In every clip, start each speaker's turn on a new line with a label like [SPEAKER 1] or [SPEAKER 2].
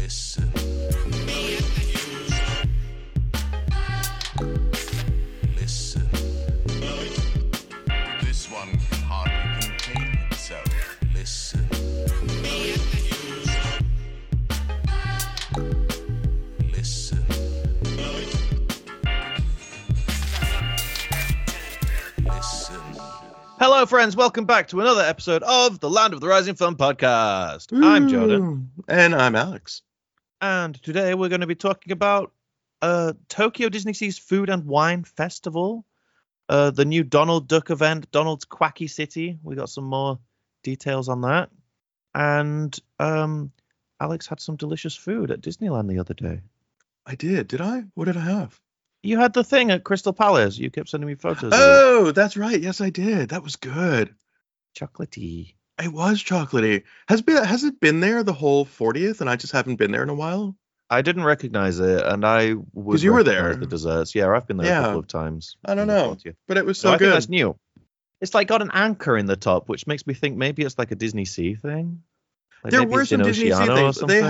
[SPEAKER 1] Listen. Listen. This one can hardly contain himself. Listen. Listen. Listen.
[SPEAKER 2] Hello, friends. Welcome back to another episode of the Land of the Rising Sun podcast. I'm Jordan.
[SPEAKER 3] And I'm Alex.
[SPEAKER 2] And today we're going to be talking about Tokyo Disney Sea's Food and Wine Festival, the new Donald Duck event, Donald's Quacky City. We got some more details on that. And Alex had some delicious food at Disneyland the other day.
[SPEAKER 3] I did. Did I? What did I have?
[SPEAKER 2] You had the thing at Crystal Palace. You kept sending me photos of it.
[SPEAKER 3] Oh, that's right. Yes, I did. That was good.
[SPEAKER 2] Chocolatey.
[SPEAKER 3] It was chocolatey. Has it been there the whole 40th and I just haven't been there in a while?
[SPEAKER 2] I didn't recognize it, and I would
[SPEAKER 3] 'Cause you were there.
[SPEAKER 2] recognize the desserts. Yeah, I've been there a couple of times.
[SPEAKER 3] I don't
[SPEAKER 2] on the
[SPEAKER 3] know.
[SPEAKER 2] 40th.
[SPEAKER 3] But it was
[SPEAKER 2] So
[SPEAKER 3] so
[SPEAKER 2] I think
[SPEAKER 3] good.
[SPEAKER 2] that's new. It's like got an anchor in the top, which makes me think maybe it's like a Disney Sea thing. Like
[SPEAKER 3] There
[SPEAKER 2] maybe
[SPEAKER 3] were
[SPEAKER 2] it's in
[SPEAKER 3] some Disney Sea
[SPEAKER 2] Oceano or
[SPEAKER 3] things.
[SPEAKER 2] something.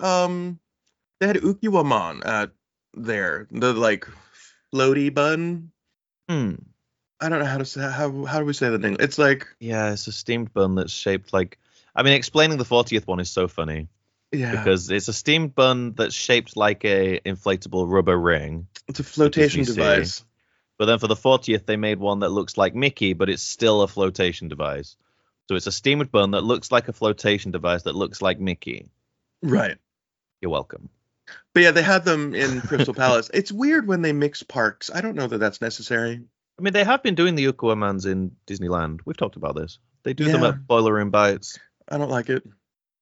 [SPEAKER 3] They had Ukiwaman at there. The like floaty bun.
[SPEAKER 2] Hmm.
[SPEAKER 3] I don't know how to say how do we say the name? It's like
[SPEAKER 2] Yeah, it's a steamed bun that's shaped like. I mean, explaining the 40th one is so funny because it's a steamed bun that's shaped like a inflatable rubber ring.
[SPEAKER 3] it's a flotation
[SPEAKER 2] Disney Sea.
[SPEAKER 3] device.
[SPEAKER 2] But then for the 40th, they made one that looks like Mickey, but it's still a flotation device. So it's a steamed bun that looks like a flotation device that looks like Mickey.
[SPEAKER 3] Right.
[SPEAKER 2] You're welcome.
[SPEAKER 3] But yeah, they had them in Crystal Palace. It's weird when they mix parks. I don't know that that's necessary.
[SPEAKER 2] I mean, they have been doing the Ukuamans in Disneyland. We've talked about this. They do them
[SPEAKER 3] Yeah.
[SPEAKER 2] at Boiler Room Bites.
[SPEAKER 3] I don't like it.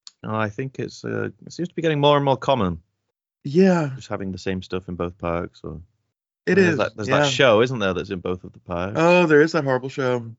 [SPEAKER 2] I think it seems to be getting more and more common,
[SPEAKER 3] Yeah,
[SPEAKER 2] just having the same stuff in both parks. Or
[SPEAKER 3] it
[SPEAKER 2] there's
[SPEAKER 3] is.
[SPEAKER 2] There's that show, isn't there, that's in both of the parks?
[SPEAKER 3] Oh, there is that horrible show.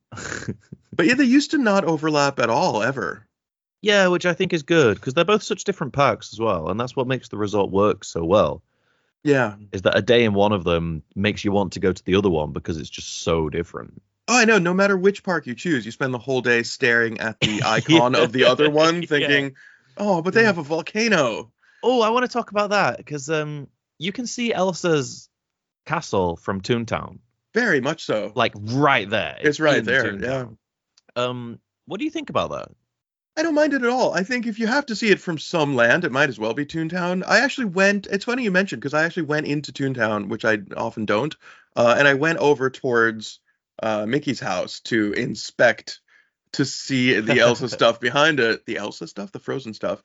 [SPEAKER 3] But yeah, they used to not overlap at all, ever.
[SPEAKER 2] Yeah, which I think is good because they're both such different parks as well, and that's what makes the resort work so well.
[SPEAKER 3] Yeah.
[SPEAKER 2] Is that a day in one of them makes you want to go to the other one because it's just so different.
[SPEAKER 3] Oh, I know. No matter which park you choose, you spend the whole day staring at the icon of the other one, thinking, "Oh, but they have a volcano."
[SPEAKER 2] Oh, I want to talk about that because you can see Elsa's castle from Toontown.
[SPEAKER 3] Very much so.
[SPEAKER 2] Like right there.
[SPEAKER 3] It's right
[SPEAKER 2] in
[SPEAKER 3] there.
[SPEAKER 2] Toontown.
[SPEAKER 3] Yeah.
[SPEAKER 2] What do you think about that?
[SPEAKER 3] I don't mind it at all. I think if you have to see it from some land, it might as well be Toontown. I actually went. It's funny you mentioned because I actually went into Toontown, which I often don't, and I went over towards Mickey's house to inspect to see the Elsa stuff behind it. The Elsa stuff, the Frozen stuff,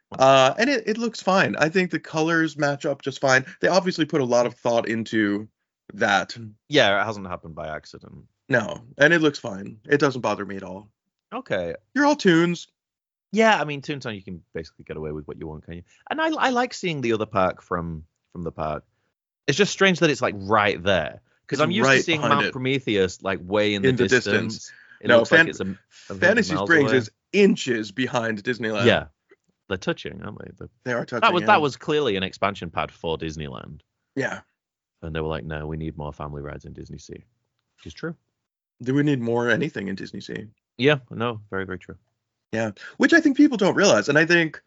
[SPEAKER 3] and it looks fine. I think the colors match up just fine. They obviously put a lot of thought into that.
[SPEAKER 2] Yeah, it hasn't happened by accident.
[SPEAKER 3] No, and it looks fine. It doesn't bother me at all.
[SPEAKER 2] Okay.
[SPEAKER 3] You're all tunes.
[SPEAKER 2] Yeah, I mean, Toontown, you can basically get away with what you want, can you? And I like seeing the other park from the park. It's just strange that it's like right there. Because
[SPEAKER 3] It's
[SPEAKER 2] I'm used
[SPEAKER 3] right
[SPEAKER 2] to seeing
[SPEAKER 3] behind
[SPEAKER 2] Mount
[SPEAKER 3] it.
[SPEAKER 2] Prometheus like way in the distance. It
[SPEAKER 3] No,
[SPEAKER 2] looks like it's a
[SPEAKER 3] Fantasy
[SPEAKER 2] miles
[SPEAKER 3] Springs
[SPEAKER 2] away.
[SPEAKER 3] is inches behind Disneyland.
[SPEAKER 2] Yeah, they're touching, aren't they?
[SPEAKER 3] They are touching.
[SPEAKER 2] That was clearly an expansion pad for Disneyland,
[SPEAKER 3] Yeah.
[SPEAKER 2] and they were like, no, we need more family rides in Disney Sea, which is true.
[SPEAKER 3] Do we need more anything in Disney Sea?
[SPEAKER 2] Yeah, no, very very true.
[SPEAKER 3] Yeah. Which I think people don't realize, and I think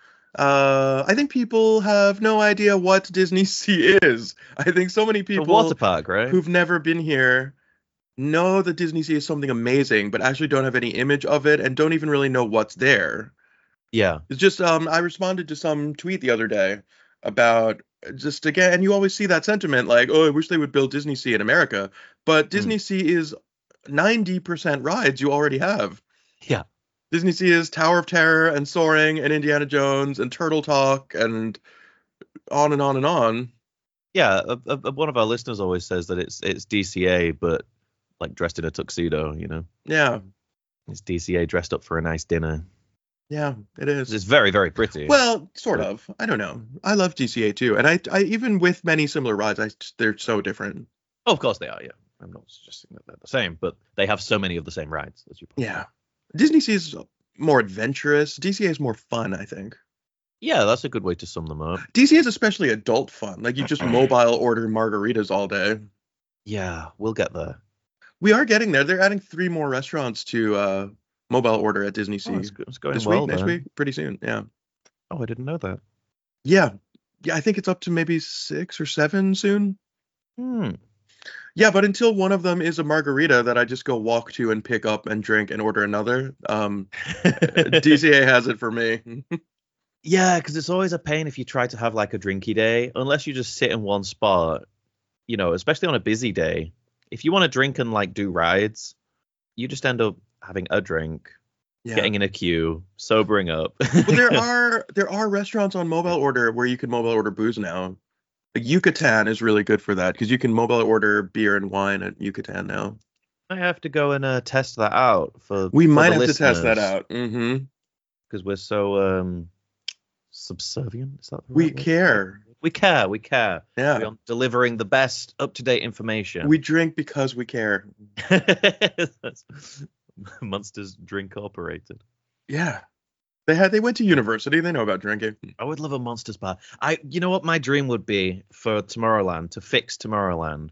[SPEAKER 3] people have no idea what Disney Sea is. I think so many
[SPEAKER 2] The
[SPEAKER 3] people
[SPEAKER 2] water park, right?
[SPEAKER 3] who've never been here know that Disney Sea is something amazing, but actually don't have any image of it and don't even really know what's there.
[SPEAKER 2] Yeah,
[SPEAKER 3] It's just I responded to some tweet the other day about just again, and you always see that sentiment like, oh, I wish they would build Disney Sea in America, but Disney Sea is 90% rides you already have.
[SPEAKER 2] yeah.
[SPEAKER 3] Disney Sea is Tower of Terror and Soaring and Indiana Jones and Turtle Talk and on and on and on.
[SPEAKER 2] Yeah, one of our listeners always says that it's DCA, but like dressed in a tuxedo. You know,
[SPEAKER 3] Yeah,
[SPEAKER 2] it's DCA dressed up for a nice dinner.
[SPEAKER 3] yeah, it is.
[SPEAKER 2] It's very very pretty.
[SPEAKER 3] Well, sort of. I don't know. I love DCA too, and I even with many similar rides, they're so different.
[SPEAKER 2] Oh, of course they are. Yeah, I'm not suggesting that they're the same, but they have so many of the same rides as you. Point
[SPEAKER 3] Yeah,
[SPEAKER 2] out.
[SPEAKER 3] Disney Sea is more adventurous. DCA is more fun, I think.
[SPEAKER 2] Yeah, that's a good way to sum them up.
[SPEAKER 3] DCA is especially adult fun. Like you just mobile order margaritas all day.
[SPEAKER 2] Yeah, we'll get there.
[SPEAKER 3] We are getting there. They're adding 3 more restaurants to mobile order at Disney Sea.
[SPEAKER 2] Oh, it's going
[SPEAKER 3] this
[SPEAKER 2] well
[SPEAKER 3] week, next
[SPEAKER 2] then.
[SPEAKER 3] week, pretty soon. Yeah.
[SPEAKER 2] Oh, I didn't know that.
[SPEAKER 3] Yeah. Yeah, I think it's up to maybe 6 or 7 soon.
[SPEAKER 2] Hmm.
[SPEAKER 3] Yeah, but until one of them is a margarita that I just go walk to and pick up and drink and order another, DCA has it for me.
[SPEAKER 2] Yeah, because it's always a pain if you try to have like a drinky day, unless you just sit in one spot, especially on a busy day. If you want to drink and like do rides, you just end up having a drink,
[SPEAKER 3] Yeah.
[SPEAKER 2] getting in a queue, sobering up.
[SPEAKER 3] Well, there are restaurants on mobile order where you can mobile order booze now. Like Yucatan is really good for that because you can mobile order beer and wine at Yucatan now.
[SPEAKER 2] I have to go and test that out for
[SPEAKER 3] We
[SPEAKER 2] for
[SPEAKER 3] might
[SPEAKER 2] the
[SPEAKER 3] have to test that
[SPEAKER 2] listeners
[SPEAKER 3] out.
[SPEAKER 2] because we're so subservient. Is that the
[SPEAKER 3] We
[SPEAKER 2] right word?
[SPEAKER 3] care.
[SPEAKER 2] We care. We care.
[SPEAKER 3] Yeah.
[SPEAKER 2] We are delivering the best up-to-date information.
[SPEAKER 3] We drink because we care.
[SPEAKER 2] Monsters Drink Operated.
[SPEAKER 3] Yeah. They went to university. They know about drinking.
[SPEAKER 2] I would love a Monsters bar. You know what my dream would be for Tomorrowland, to fix Tomorrowland,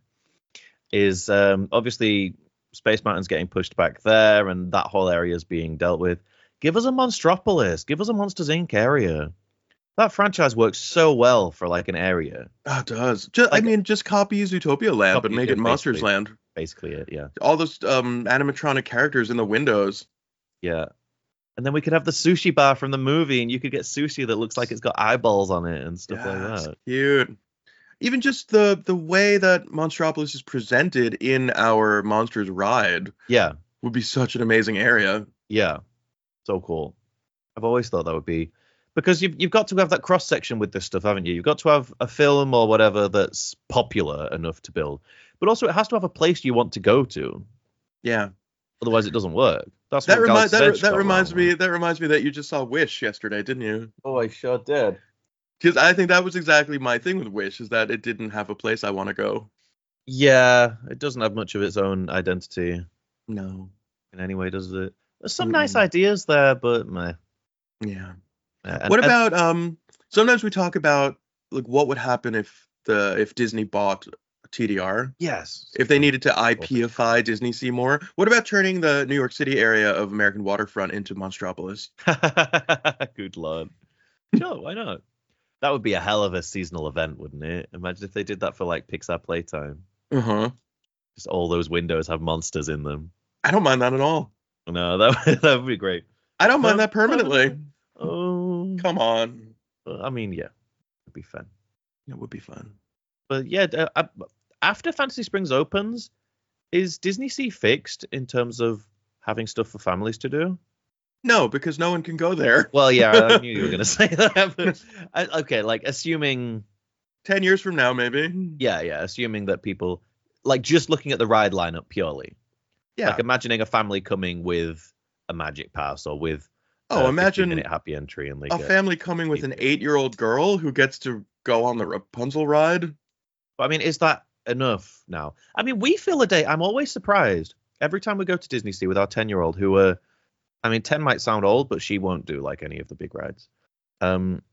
[SPEAKER 2] is obviously Space Mountain's getting pushed back there, and that whole area is being dealt with. Give us a Monstropolis. Give us a Monsters Inc. area. That franchise works so well for like an area.
[SPEAKER 3] Oh, it does. I mean, just copy Zootopia Land, but make it Monsters
[SPEAKER 2] basically.
[SPEAKER 3] Land.
[SPEAKER 2] Basically it, yeah.
[SPEAKER 3] All those animatronic characters in the windows.
[SPEAKER 2] Yeah. And then we could have the sushi bar from the movie, and you could get sushi that looks like it's got eyeballs on it and stuff like that.
[SPEAKER 3] Cute. Even just the way that Monstropolis is presented in our Monsters ride
[SPEAKER 2] Yeah.
[SPEAKER 3] would be such an amazing area.
[SPEAKER 2] Yeah. So cool. I've always thought that would be, because you've got to have that cross section with this stuff, haven't you? You've got to have a film or whatever that's popular enough to build, but also it has to have a place you want to go to.
[SPEAKER 3] Yeah.
[SPEAKER 2] Otherwise, it doesn't work. That's
[SPEAKER 3] That
[SPEAKER 2] what Galaxy's Edge got
[SPEAKER 3] reminds
[SPEAKER 2] wrong,
[SPEAKER 3] me.
[SPEAKER 2] right?
[SPEAKER 3] That reminds me that you just saw Wish yesterday, didn't you?
[SPEAKER 2] Oh, I sure did.
[SPEAKER 3] Because I think that was exactly my thing with Wish, is that it didn't have a place I want to go.
[SPEAKER 2] Yeah, it doesn't have much of its own identity
[SPEAKER 3] No.
[SPEAKER 2] in any way, does it? There's some nice ideas there, but meh.
[SPEAKER 3] Yeah.
[SPEAKER 2] And-
[SPEAKER 3] What
[SPEAKER 2] and-
[SPEAKER 3] about sometimes we talk about like what would happen if Disney bought TDR,
[SPEAKER 2] Yes.
[SPEAKER 3] if they needed to IPify Disney Sea more. What about turning the New York City area of American Waterfront into Monstropolis?
[SPEAKER 2] Good lord. Sure, why not? That would be a hell of a seasonal event, wouldn't it? Imagine if they did that for like Pixar Playtime.
[SPEAKER 3] Uh-huh.
[SPEAKER 2] Just all those windows have monsters in them.
[SPEAKER 3] I don't mind that at all.
[SPEAKER 2] No, that would be great.
[SPEAKER 3] I don't mind that permanently.
[SPEAKER 2] Oh,
[SPEAKER 3] Come on.
[SPEAKER 2] I mean, yeah, it'd be fun.
[SPEAKER 3] It would be fun.
[SPEAKER 2] But yeah, after Fantasy Springs opens, is Disney Sea fixed in terms of having stuff for families to do?
[SPEAKER 3] No, because no one can go there.
[SPEAKER 2] Well, yeah, I knew you were going to say that. But okay, like assuming
[SPEAKER 3] 10 years from now, maybe.
[SPEAKER 2] Yeah, assuming that people, like, just looking at the ride lineup purely.
[SPEAKER 3] Yeah.
[SPEAKER 2] Like imagining a family coming with a Magic Pass or with
[SPEAKER 3] Imagine
[SPEAKER 2] 15-minute happy entry and they
[SPEAKER 3] a
[SPEAKER 2] get,
[SPEAKER 3] family coming with an 8-year-old girl who gets to go on the Rapunzel ride.
[SPEAKER 2] But I mean, is that enough now? I mean, we fill a day. I'm always surprised every time we go to Disney Sea with our 10-year-old who I mean, 10 might sound old, but she won't do like any of the big rides. I'm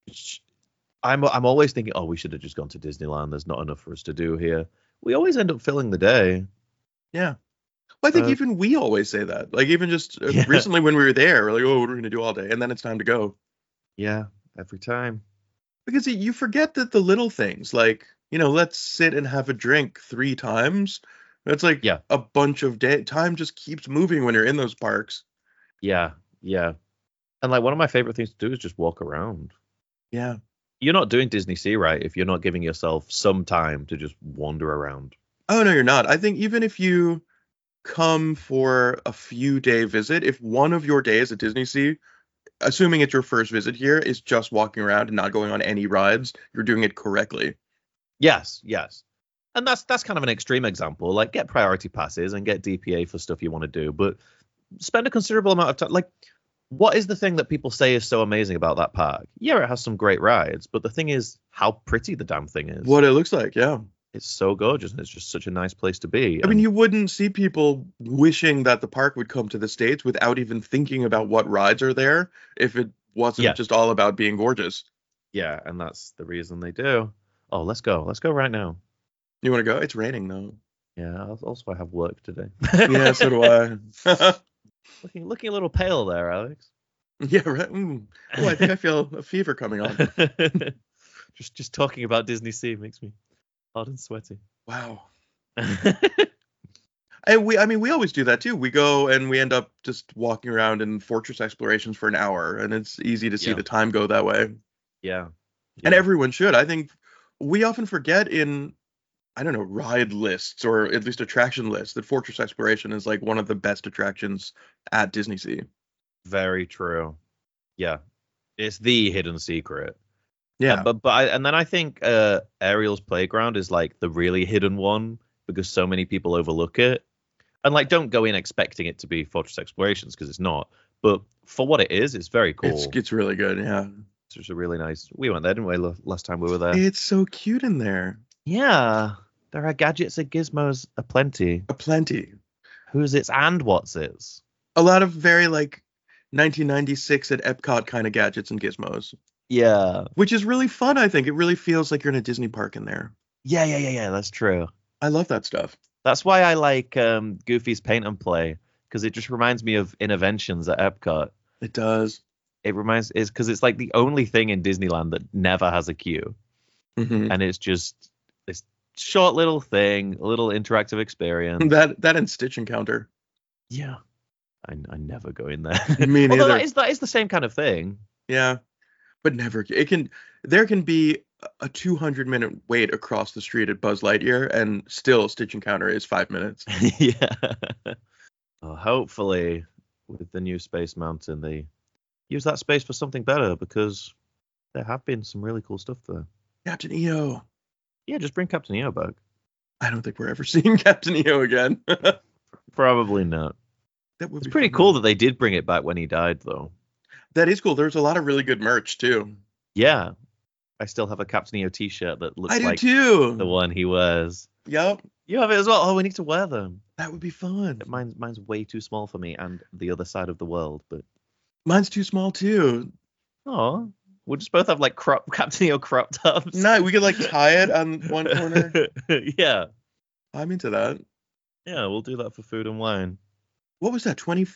[SPEAKER 2] always thinking, oh, we should have just gone to Disneyland. There's not enough for us to do here. We always end up filling the day.
[SPEAKER 3] Yeah. Well, I think even we always say that. Like, even just
[SPEAKER 2] Yeah.
[SPEAKER 3] recently when we were there, we're like, oh, what are we going to do all day? And then it's time to go.
[SPEAKER 2] Yeah, every time.
[SPEAKER 3] Because you forget that the little things, like, let's sit and have a drink 3 times. That's like
[SPEAKER 2] Yeah.
[SPEAKER 3] a bunch of time just keeps moving when you're in those parks.
[SPEAKER 2] Yeah. And like one of my favorite things to do is just walk around.
[SPEAKER 3] Yeah.
[SPEAKER 2] You're not doing Disney Sea right if you're not giving yourself some time to just wander around.
[SPEAKER 3] Oh, no, you're not. I think even if you come for a few day visit, if one of your days at Disney Sea, assuming it's your first visit here, is just walking around and not going on any rides, you're doing it correctly.
[SPEAKER 2] Yes. And that's kind of an extreme example. Like, get priority passes and get DPA for stuff you want to do, but spend a considerable amount of time. Like, what is the thing that people say is so amazing about that park? Yeah, it has some great rides, but the thing is how pretty the damn thing is.
[SPEAKER 3] What it looks like, yeah.
[SPEAKER 2] It's so gorgeous, and it's just such a nice place to be.
[SPEAKER 3] I mean, you wouldn't see people wishing that the park would come to the States without even thinking about what rides are there if it wasn't just all about being gorgeous.
[SPEAKER 2] Yeah, and that's the reason they do. Oh, let's go. Let's go right now.
[SPEAKER 3] You want to go? It's raining, though.
[SPEAKER 2] Yeah, also I have work today.
[SPEAKER 3] Yeah, so do I.
[SPEAKER 2] Looking a little pale there, Alex.
[SPEAKER 3] Yeah, right. Oh, I think I feel a fever coming on.
[SPEAKER 2] just talking about Disney Sea makes me hot and sweaty.
[SPEAKER 3] Wow. And we always do that too. We go and we end up just walking around in fortress explorations for an hour, and it's easy to see
[SPEAKER 2] Yeah.
[SPEAKER 3] the time go that way.
[SPEAKER 2] Yeah.
[SPEAKER 3] And everyone should. I think we often forget in, I don't know, ride lists or at least attraction lists that fortress exploration is like one of the best attractions at Disney Sea.
[SPEAKER 2] Very true. Yeah. It's the hidden secret.
[SPEAKER 3] Yeah.
[SPEAKER 2] And then I think Ariel's Playground is like the really hidden one because so many people overlook it. And like, don't go in expecting it to be Fortress Explorations because it's not. But for what it is, it's very cool.
[SPEAKER 3] It's really good. Yeah.
[SPEAKER 2] It's just a really nice. We went there, didn't we? Last time we were there.
[SPEAKER 3] It's so cute in there.
[SPEAKER 2] Yeah, there are gadgets and gizmos aplenty.
[SPEAKER 3] Aplenty.
[SPEAKER 2] Who's its and what's its?
[SPEAKER 3] A lot of very like 1996 at Epcot kind of gadgets and gizmos,
[SPEAKER 2] Yeah.
[SPEAKER 3] which is really fun. I think it really feels like you're in a Disney park in there.
[SPEAKER 2] Yeah. That's true.
[SPEAKER 3] I love that stuff.
[SPEAKER 2] That's why I like Goofy's Paint and Play because it just reminds me of Interventions at Epcot.
[SPEAKER 3] It does.
[SPEAKER 2] It's because it's like the only thing in Disneyland that never has a queue, and it's just this short little thing, a little interactive experience.
[SPEAKER 3] That and Stitch Encounter.
[SPEAKER 2] Yeah, I never go in there.
[SPEAKER 3] Me
[SPEAKER 2] Although
[SPEAKER 3] neither.
[SPEAKER 2] that is the same kind of thing.
[SPEAKER 3] Yeah, but never. There can be a 200-minute wait across the street at Buzz Lightyear, and still Stitch Encounter is 5 minutes.
[SPEAKER 2] Yeah. Well, hopefully, with the new Space Mountain, they use that space for something better because there have been some really cool stuff there.
[SPEAKER 3] Captain EO.
[SPEAKER 2] Yeah, just bring Captain EO back.
[SPEAKER 3] I don't think we're ever seeing Captain EO again.
[SPEAKER 2] Probably not.
[SPEAKER 3] That would
[SPEAKER 2] It's
[SPEAKER 3] be
[SPEAKER 2] pretty
[SPEAKER 3] fun,
[SPEAKER 2] cool
[SPEAKER 3] though.
[SPEAKER 2] that they did bring it back when he died, though.
[SPEAKER 3] That is cool. There's a lot of really good merch too.
[SPEAKER 2] Yeah. I still have a Captain EO t-shirt that looks
[SPEAKER 3] I do
[SPEAKER 2] like
[SPEAKER 3] too.
[SPEAKER 2] the one he wears.
[SPEAKER 3] Yep.
[SPEAKER 2] You have it as well. Oh, we need to wear them.
[SPEAKER 3] That would be fun.
[SPEAKER 2] Mine's way too small for me and the other side of the world, but
[SPEAKER 3] Mine's too small too.
[SPEAKER 2] oh, we'll just both have like Captain EO crop tops.
[SPEAKER 3] No, we could like tie it on one corner.
[SPEAKER 2] Yeah.
[SPEAKER 3] I'm into that.
[SPEAKER 2] Yeah, we'll do that for food and wine.
[SPEAKER 3] What was that?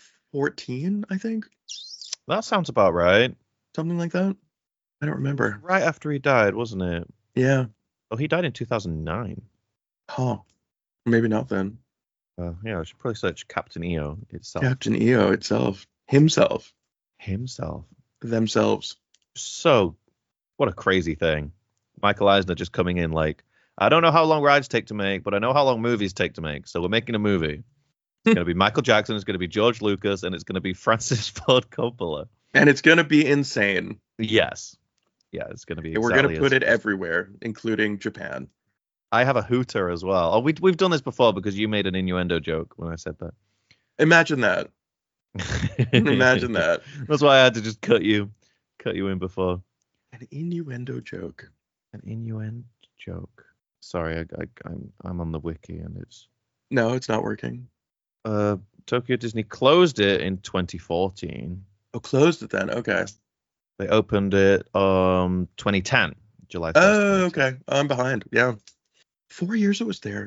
[SPEAKER 3] 2014, I think.
[SPEAKER 2] That sounds about right.
[SPEAKER 3] Something like that. I don't remember.
[SPEAKER 2] Right after he died, wasn't it?
[SPEAKER 3] Yeah.
[SPEAKER 2] Oh, he died in 2009.
[SPEAKER 3] Oh, maybe not then.
[SPEAKER 2] Yeah, I should probably search Captain EO itself.
[SPEAKER 3] Captain EO itself. Himself.
[SPEAKER 2] Himself.
[SPEAKER 3] Themselves.
[SPEAKER 2] So, what a crazy thing. Michael Eisner just coming in like, I don't know how long rides take to make, but I know how long movies take to make. So we're making a movie. It's going to be Michael Jackson, it's going to be George Lucas, and it's going to be Francis Ford Coppola.
[SPEAKER 3] And it's going to be insane.
[SPEAKER 2] Yes. Yeah, it's going to be
[SPEAKER 3] And we're going to put it everywhere, including Japan.
[SPEAKER 2] I have a hooter as well. Oh, we've done this before because you made an innuendo joke when I said that.
[SPEAKER 3] Imagine that. Imagine that.
[SPEAKER 2] That's why I had to just cut you in before.
[SPEAKER 3] An innuendo joke.
[SPEAKER 2] An innuendo joke. Sorry, I'm on the wiki and it's
[SPEAKER 3] No, it's not working.
[SPEAKER 2] Tokyo Disney closed it in 2014.
[SPEAKER 3] Oh, closed it then. Okay.
[SPEAKER 2] They opened it 2010, July 1st.
[SPEAKER 3] Oh, okay. I'm behind. Yeah. 4 years it was there.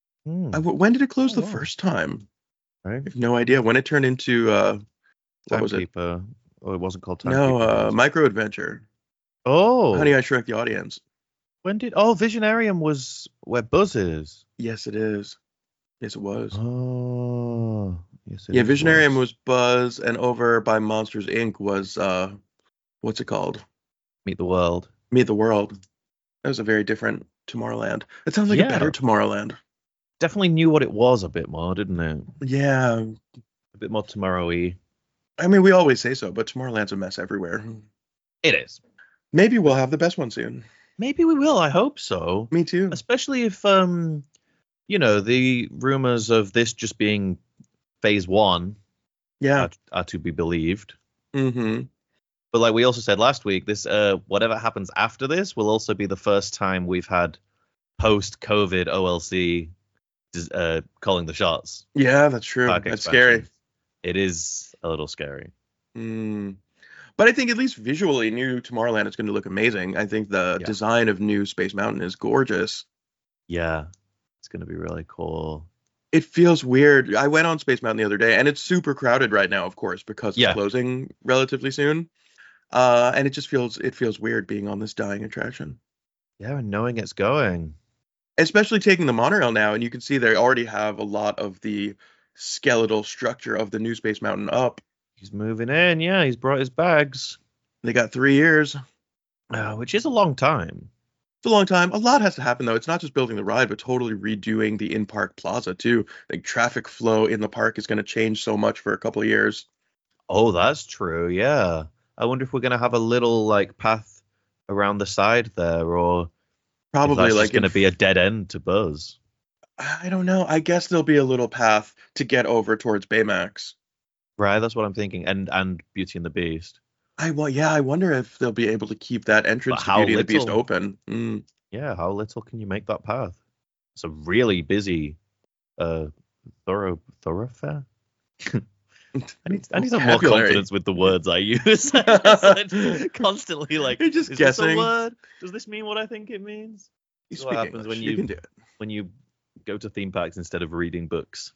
[SPEAKER 3] When did it close the
[SPEAKER 2] wow.
[SPEAKER 3] first time?
[SPEAKER 2] Right.
[SPEAKER 3] I have no idea. When it turned into what was it?
[SPEAKER 2] Timekeeper. Oh, it wasn't called Timekeeper.
[SPEAKER 3] No, Micro Adventure.
[SPEAKER 2] Oh.
[SPEAKER 3] Honey, I Shrunk the Audience.
[SPEAKER 2] When did? Oh, Visionarium was where Buzz is.
[SPEAKER 3] Yes, it is. Yes, it was.
[SPEAKER 2] Oh. Yes, it
[SPEAKER 3] Yeah,
[SPEAKER 2] is,
[SPEAKER 3] Visionarium was Buzz, and over by Monsters Inc. was what's it called?
[SPEAKER 2] Meet the World.
[SPEAKER 3] Meet the World. That was a very different Tomorrowland. It sounds like a
[SPEAKER 2] Yeah.
[SPEAKER 3] better Tomorrowland.
[SPEAKER 2] Definitely knew what it was a bit more, didn't it?
[SPEAKER 3] Yeah.
[SPEAKER 2] A bit more Tomorrow-y.
[SPEAKER 3] I mean, we always say so, but Tomorrowland's a mess everywhere.
[SPEAKER 2] It is.
[SPEAKER 3] Maybe we'll have the best one soon.
[SPEAKER 2] Maybe we will. I hope so.
[SPEAKER 3] Me too.
[SPEAKER 2] Especially if the rumors of this just being phase one
[SPEAKER 3] Yeah.
[SPEAKER 2] are to be believed.
[SPEAKER 3] Mm-hmm.
[SPEAKER 2] But like we also said last week, this whatever happens after this will also be the first time we've had post-COVID OLC calling the shots.
[SPEAKER 3] Yeah, that's true.
[SPEAKER 2] Park
[SPEAKER 3] That's
[SPEAKER 2] expansion.
[SPEAKER 3] scary.
[SPEAKER 2] It is a little scary.
[SPEAKER 3] But I think at least visually, new Tomorrowland is going to look amazing. I think the design of new Space Mountain is gorgeous.
[SPEAKER 2] Yeah, it's going to be really cool.
[SPEAKER 3] It feels weird. I went on Space Mountain the other day, and it's super crowded right now, of course, because it's
[SPEAKER 2] Yeah.
[SPEAKER 3] closing relatively soon. And it feels weird being on this dying attraction,
[SPEAKER 2] Yeah, and knowing it's going.
[SPEAKER 3] especially taking the monorail now, and you can see they already have a lot of the skeletal structure of the new Space Mountain up.
[SPEAKER 2] He's moving in. Yeah, he's brought his bags,
[SPEAKER 3] They got 3 years.
[SPEAKER 2] which is a long time.
[SPEAKER 3] It's a long time. A lot has to happen though. It's not just building the ride, but totally redoing the in-park plaza too. Like traffic flow in the park is going to change so much for a couple of years.
[SPEAKER 2] Oh, that's true. Yeah. I wonder if we're going to have a little like path around the side there, or if
[SPEAKER 3] Probably
[SPEAKER 2] that's
[SPEAKER 3] like
[SPEAKER 2] just going to be a dead end to Buzz.
[SPEAKER 3] I don't know. I guess there'll be a little path to get over towards Baymax.
[SPEAKER 2] Right, that's what I'm thinking. And Beauty and the Beast.
[SPEAKER 3] I wonder if they'll be able to keep that entrance
[SPEAKER 2] But
[SPEAKER 3] to
[SPEAKER 2] how
[SPEAKER 3] Beauty and the Beast
[SPEAKER 2] little?
[SPEAKER 3] open. Mm.
[SPEAKER 2] Yeah, how little can you make that path? It's a really busy thoroughfare. I need some more
[SPEAKER 3] Vocabulary.
[SPEAKER 2] confidence with the words I use. I'm constantly like,
[SPEAKER 3] You're just
[SPEAKER 2] is this
[SPEAKER 3] guessing.
[SPEAKER 2] a word? Does this mean what I think it means?
[SPEAKER 3] You
[SPEAKER 2] That's what
[SPEAKER 3] speak
[SPEAKER 2] happens
[SPEAKER 3] English.
[SPEAKER 2] when
[SPEAKER 3] You
[SPEAKER 2] you
[SPEAKER 3] can do it.
[SPEAKER 2] when you go to theme parks instead of reading books.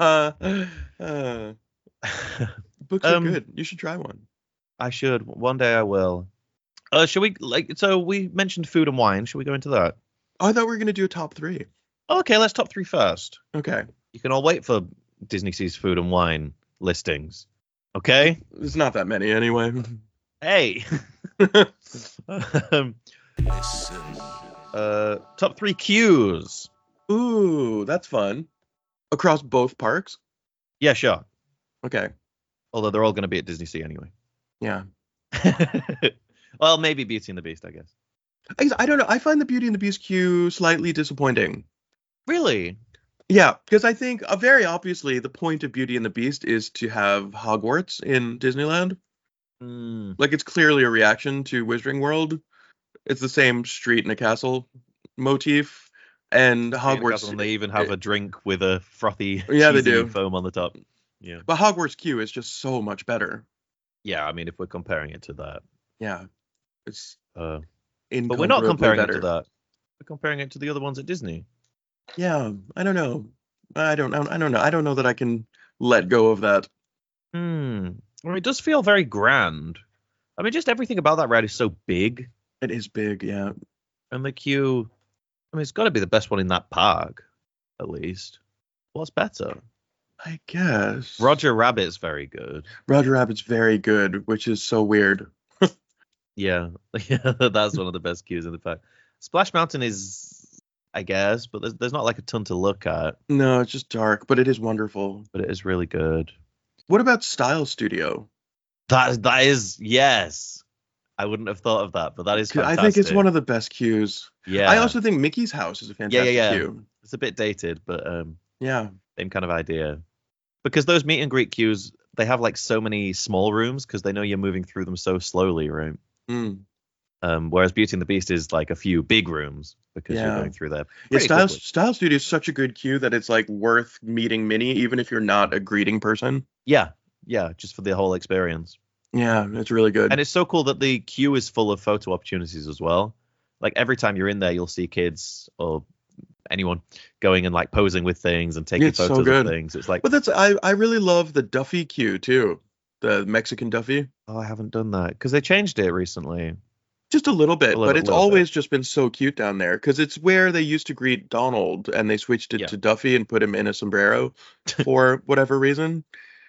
[SPEAKER 3] Books are
[SPEAKER 2] Um,
[SPEAKER 3] good. You should try one.
[SPEAKER 2] I should. One day I will. Shall we so we mentioned food and wine. Should we go into that?
[SPEAKER 3] Oh, I thought we were gonna do a top 3.
[SPEAKER 2] Okay, let's top 3 first.
[SPEAKER 3] Okay.
[SPEAKER 2] You can all wait for Disney Sea's food and wine listings. Okay?
[SPEAKER 3] There's not that many anyway.
[SPEAKER 2] Hey. um,
[SPEAKER 1] Listen.
[SPEAKER 2] top 3 queues.
[SPEAKER 3] Ooh, that's fun. Across both parks?
[SPEAKER 2] Yeah, sure.
[SPEAKER 3] Okay.
[SPEAKER 2] Although they're all going to be at Disney Sea anyway.
[SPEAKER 3] Yeah.
[SPEAKER 2] Well, maybe Beauty and the Beast, I guess.
[SPEAKER 3] I don't know. I find the Beauty and the Beast queue slightly disappointing.
[SPEAKER 2] Really?
[SPEAKER 3] Yeah, because I think very obviously the point of Beauty and the Beast is to have Hogwarts in Disneyland.
[SPEAKER 2] Mm,
[SPEAKER 3] Like it's clearly a reaction to Wizarding World. It's the same street in a castle motif, and Hogwarts.
[SPEAKER 2] and they even have a drink with a frothy
[SPEAKER 3] Yeah, they
[SPEAKER 2] cheesy
[SPEAKER 3] do.
[SPEAKER 2] foam on the top. Yeah.
[SPEAKER 3] But Hogwarts queue is just so much better.
[SPEAKER 2] Yeah, I mean, if we're comparing it to that.
[SPEAKER 3] Yeah, it's
[SPEAKER 2] But we're not
[SPEAKER 3] incomparably
[SPEAKER 2] comparing
[SPEAKER 3] better.
[SPEAKER 2] it to that. We're comparing it to the other ones at Disney.
[SPEAKER 3] Yeah, I don't know. I don't know. I don't know that I can let go of that.
[SPEAKER 2] Well, it does feel very grand. I mean, just everything about that ride is so big.
[SPEAKER 3] It is big, yeah.
[SPEAKER 2] And the queue, I mean, it's got to be the best one in that park, at least. What's better?
[SPEAKER 3] I guess.
[SPEAKER 2] Roger Rabbit's very good.
[SPEAKER 3] Roger Rabbit's very good, which is so weird.
[SPEAKER 2] Yeah, yeah, that's one of the best queues in the park. Splash Mountain is, I guess, but there's not like a ton to look at.
[SPEAKER 3] No, it's just dark, but it is wonderful.
[SPEAKER 2] But it is really good.
[SPEAKER 3] What about Style Studio?
[SPEAKER 2] That is, yes. I wouldn't have thought of that, but that is fantastic.
[SPEAKER 3] I think it's one of the best queues.
[SPEAKER 2] Yeah.
[SPEAKER 3] I also think Mickey's House is a fantastic
[SPEAKER 2] yeah.
[SPEAKER 3] queue.
[SPEAKER 2] It's a bit dated, but
[SPEAKER 3] Yeah.
[SPEAKER 2] same kind of idea. Because those meet and greet queues, they have like so many small rooms because they know you're moving through them so slowly, right?
[SPEAKER 3] Mm.
[SPEAKER 2] Whereas Beauty and the Beast is like a few big rooms because you're
[SPEAKER 3] Yeah.
[SPEAKER 2] going through there.
[SPEAKER 3] Yeah,
[SPEAKER 2] pretty
[SPEAKER 3] Style,
[SPEAKER 2] quickly.
[SPEAKER 3] Style Studio is such a good queue that it's like worth meeting Minnie, even if you're not a greeting person.
[SPEAKER 2] Yeah, just for the whole experience.
[SPEAKER 3] Yeah, it's really good.
[SPEAKER 2] And it's so cool that the queue is full of photo opportunities as well. Like every time you're in there, you'll see kids or anyone going and like posing with things and taking
[SPEAKER 3] It's so
[SPEAKER 2] photos
[SPEAKER 3] good.
[SPEAKER 2] of things. It's like,
[SPEAKER 3] But I really love the Duffy queue too. The Mexican Duffy.
[SPEAKER 2] oh, I haven't done that because they changed it recently.
[SPEAKER 3] Just a little bit, but it's
[SPEAKER 2] little
[SPEAKER 3] always just been so cute down there because it's where they used to greet Donald and they switched it
[SPEAKER 2] Yeah.
[SPEAKER 3] to Duffy and put him in a sombrero for whatever reason.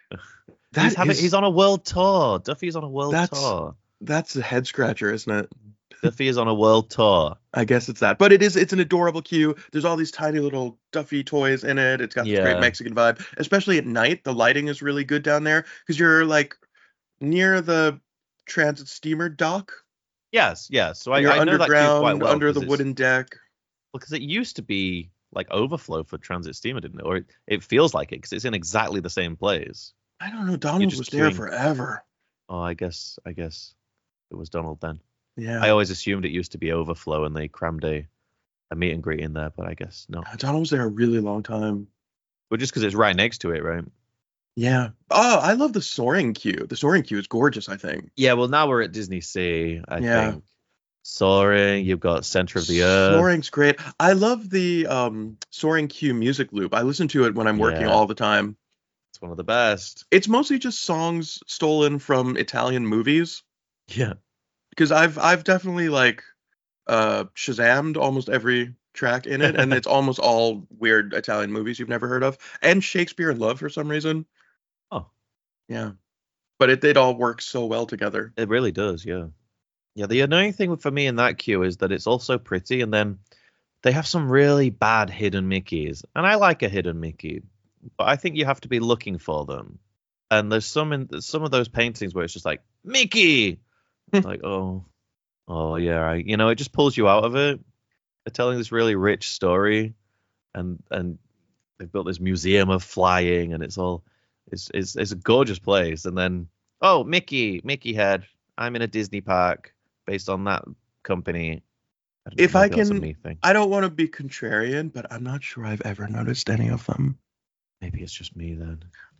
[SPEAKER 2] He's on a world tour. Duffy's on a world
[SPEAKER 3] That's-
[SPEAKER 2] tour.
[SPEAKER 3] That's a head scratcher, isn't it?
[SPEAKER 2] Duffy is on a world tour.
[SPEAKER 3] I guess it's that. But it's an adorable queue. There's all these tiny little Duffy toys in it. It's got this
[SPEAKER 2] Yeah.
[SPEAKER 3] great Mexican vibe. Especially at night, the lighting is really good down there because you're like near the transit steamer dock.
[SPEAKER 2] Yes. So
[SPEAKER 3] You're
[SPEAKER 2] I know that queue
[SPEAKER 3] underground,
[SPEAKER 2] quite well
[SPEAKER 3] under the
[SPEAKER 2] 'cause it's-
[SPEAKER 3] wooden deck.
[SPEAKER 2] because it used to be like overflow for transit steamer, didn't it? Or it feels like it because it's in exactly the same place.
[SPEAKER 3] I don't know. Donald
[SPEAKER 2] just
[SPEAKER 3] was there
[SPEAKER 2] queuing.
[SPEAKER 3] forever.
[SPEAKER 2] Oh, I guess it was Donald then.
[SPEAKER 3] Yeah.
[SPEAKER 2] I always assumed it used to be overflow and they crammed a meet and greet in there, but I guess no.
[SPEAKER 3] Donald was there a really long time.
[SPEAKER 2] But just because it's right next to it, right?
[SPEAKER 3] Yeah. Oh, I love the soaring queue. The soaring queue is gorgeous, I think.
[SPEAKER 2] Yeah. Well, now we're at Disney Sea. I
[SPEAKER 3] Yeah.
[SPEAKER 2] think Soaring. You've got Center of the Earth.
[SPEAKER 3] Soaring's great. I love the Soaring Q music loop. I listen to it when I'm working
[SPEAKER 2] Yeah.
[SPEAKER 3] all the time.
[SPEAKER 2] It's one of the best.
[SPEAKER 3] It's mostly just songs stolen from Italian movies,
[SPEAKER 2] Yeah.
[SPEAKER 3] because I've definitely like Shazammed almost every track in it, and it's almost all weird Italian movies you've never heard of, and Shakespeare in Love for some reason.
[SPEAKER 2] Oh,
[SPEAKER 3] Yeah, but it all works so well together.
[SPEAKER 2] it really does. Yeah. Yeah. The annoying thing for me in that queue is that it's also pretty, and then they have some really bad hidden Mickeys, and I like a hidden Mickey, but I think you have to be looking for them. And there's some of those paintings where it's just like Mickey, like oh yeah, it just pulls you out of it. They're telling this really rich story, and they've built this museum of flying, and it's a gorgeous place. And then Mickey head, I'm in a Disney park based on that company.
[SPEAKER 3] If
[SPEAKER 2] Maybe
[SPEAKER 3] I
[SPEAKER 2] that's a
[SPEAKER 3] can,
[SPEAKER 2] me thing.
[SPEAKER 3] I don't want to be contrarian, but I'm not sure I've ever noticed any of them.
[SPEAKER 2] Maybe it's just me then.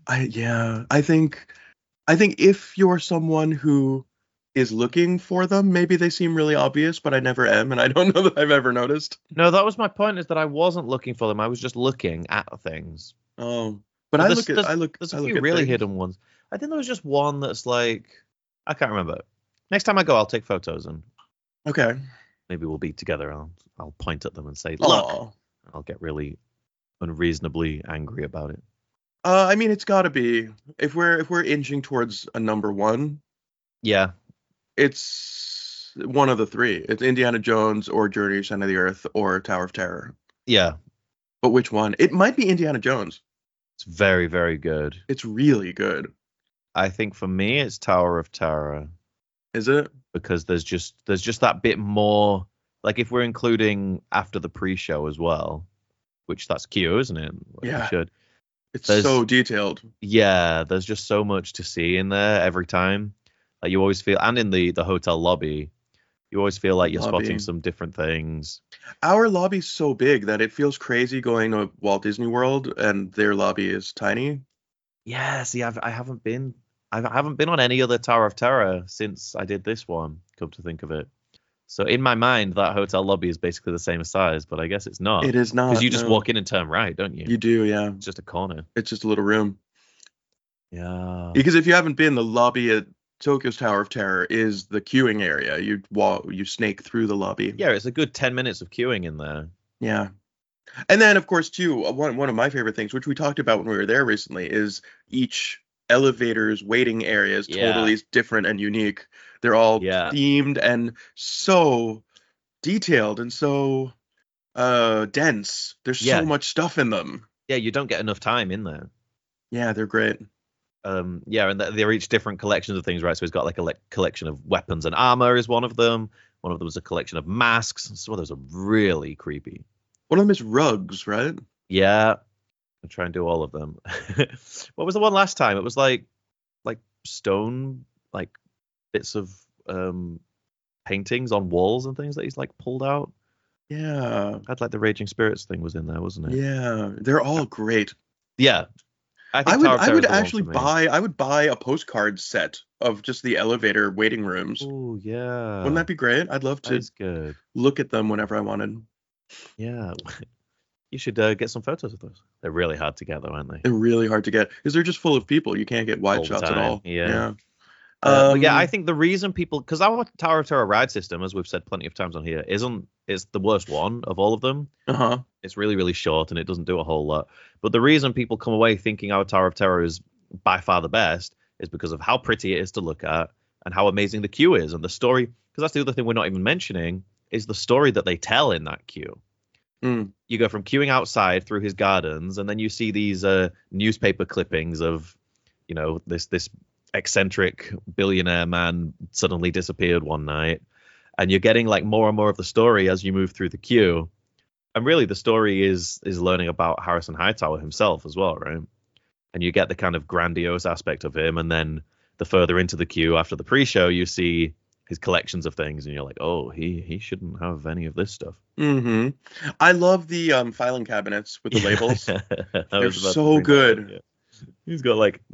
[SPEAKER 3] I think if you're someone who is looking for them, maybe they seem really obvious, but I never am, and I don't know that I've ever noticed.
[SPEAKER 2] No, that was my point, is that I wasn't looking for them. I was just looking at things.
[SPEAKER 3] Oh, but
[SPEAKER 2] There's
[SPEAKER 3] I
[SPEAKER 2] a
[SPEAKER 3] look
[SPEAKER 2] few
[SPEAKER 3] at
[SPEAKER 2] really
[SPEAKER 3] things.
[SPEAKER 2] hidden ones. I think there was just one that's like, I can't remember. Next time I go, I'll take photos, and
[SPEAKER 3] Okay.
[SPEAKER 2] maybe we'll be together. I'll point at them and say, look.
[SPEAKER 3] Oh.
[SPEAKER 2] I'll get really unreasonably angry about it.
[SPEAKER 3] I mean, it's got to be, if we're inching towards a number one,
[SPEAKER 2] Yeah.
[SPEAKER 3] it's one of the three. It's Indiana Jones or Journey to Center of the Earth or Tower of Terror.
[SPEAKER 2] Yeah.
[SPEAKER 3] But which one? It might be Indiana Jones.
[SPEAKER 2] It's very, very good.
[SPEAKER 3] It's really good.
[SPEAKER 2] I think for me, it's Tower of Terror,
[SPEAKER 3] Is it?
[SPEAKER 2] because there's just that bit more. Like, if we're including after the pre-show as well, which that's Q, isn't it? Like,
[SPEAKER 3] Yeah.
[SPEAKER 2] we should.
[SPEAKER 3] It's
[SPEAKER 2] There's-
[SPEAKER 3] so detailed.
[SPEAKER 2] Yeah, there's just so much to see in there every time. Like, you always feel, and in the hotel lobby, you always feel like you're
[SPEAKER 3] Lobby.
[SPEAKER 2] spotting some different things.
[SPEAKER 3] Our lobby's so big that it feels crazy going to Walt Disney World and their lobby is tiny.
[SPEAKER 2] Yeah, see, I haven't been on any other Tower of Terror since I did this one, come to think of it. So in my mind, that hotel lobby is basically the same size, but I guess it's not.
[SPEAKER 3] It is not.
[SPEAKER 2] Because you just
[SPEAKER 3] no.
[SPEAKER 2] walk in and turn right, don't you?
[SPEAKER 3] You do, yeah.
[SPEAKER 2] It's just a corner.
[SPEAKER 3] It's just a little room.
[SPEAKER 2] Yeah.
[SPEAKER 3] Because if you haven't been, the lobby at Tokyo's Tower of Terror is the queuing area. You snake through the lobby.
[SPEAKER 2] Yeah, it's a good 10 minutes of queuing in there.
[SPEAKER 3] Yeah. And then, of course, too, one of my favorite things, which we talked about when we were there recently, is each elevator's waiting area is
[SPEAKER 2] Yeah.
[SPEAKER 3] totally different and unique. They're all
[SPEAKER 2] Yeah.
[SPEAKER 3] themed and so detailed and so dense. There's
[SPEAKER 2] Yeah.
[SPEAKER 3] so much stuff in them.
[SPEAKER 2] Yeah, you don't get enough time in there.
[SPEAKER 3] Yeah, they're great.
[SPEAKER 2] Yeah, and they're each different collections of things, right? So he's got like a collection of weapons and armor is one of them. One of them is a collection of masks. Some of those are really creepy.
[SPEAKER 3] One of them is rugs, right?
[SPEAKER 2] Yeah, I'll try and do all of them. What was the one last time? It was like stone, like bits of paintings on walls and things that he's like pulled out.
[SPEAKER 3] Yeah.
[SPEAKER 2] Had like the Raging Spirits thing was in there, wasn't it?
[SPEAKER 3] Yeah. They're all great.
[SPEAKER 2] Yeah.
[SPEAKER 3] I
[SPEAKER 2] think Tower of
[SPEAKER 3] would
[SPEAKER 2] Terror is the one
[SPEAKER 3] actually
[SPEAKER 2] for me.
[SPEAKER 3] I would buy a postcard set of just the elevator waiting rooms.
[SPEAKER 2] Oh yeah.
[SPEAKER 3] Wouldn't that be great? I'd love to
[SPEAKER 2] That's good.
[SPEAKER 3] look at them whenever I wanted.
[SPEAKER 2] Yeah. You should get some photos of those. They're really hard to get, though, aren't they?
[SPEAKER 3] They're really hard to get because they're just full of people. You can't get wide
[SPEAKER 2] All the
[SPEAKER 3] shots at
[SPEAKER 2] time,
[SPEAKER 3] all.
[SPEAKER 2] yeah. But yeah, I
[SPEAKER 3] Um,
[SPEAKER 2] think the reason people, because our Tower of Terror ride system, as we've said plenty of times on here, it's the worst one of all of them.
[SPEAKER 3] Uh-huh.
[SPEAKER 2] It's really, really short and it doesn't do a whole lot. But the reason people come away thinking our Tower of Terror is by far the best is because of how pretty it is to look at and how amazing the queue is and the story. Because that's the other thing we're not even mentioning is the story that they tell in that queue.
[SPEAKER 3] Mm.
[SPEAKER 2] You go from queuing outside through his gardens, and then you see these newspaper clippings of, this eccentric billionaire man suddenly disappeared one night, and you're getting like more and more of the story as you move through the queue. And really, the story is learning about Harrison Hightower himself as well, right? And you get the kind of grandiose aspect of him, and then the further into the queue after the pre-show, you see his collections of things, and you're like, oh, he shouldn't have any of this stuff.
[SPEAKER 3] Hmm. I love the filing cabinets with the labels.
[SPEAKER 2] I
[SPEAKER 3] They're
[SPEAKER 2] was about to
[SPEAKER 3] so
[SPEAKER 2] bring that up,
[SPEAKER 3] good.
[SPEAKER 2] yeah. He's got like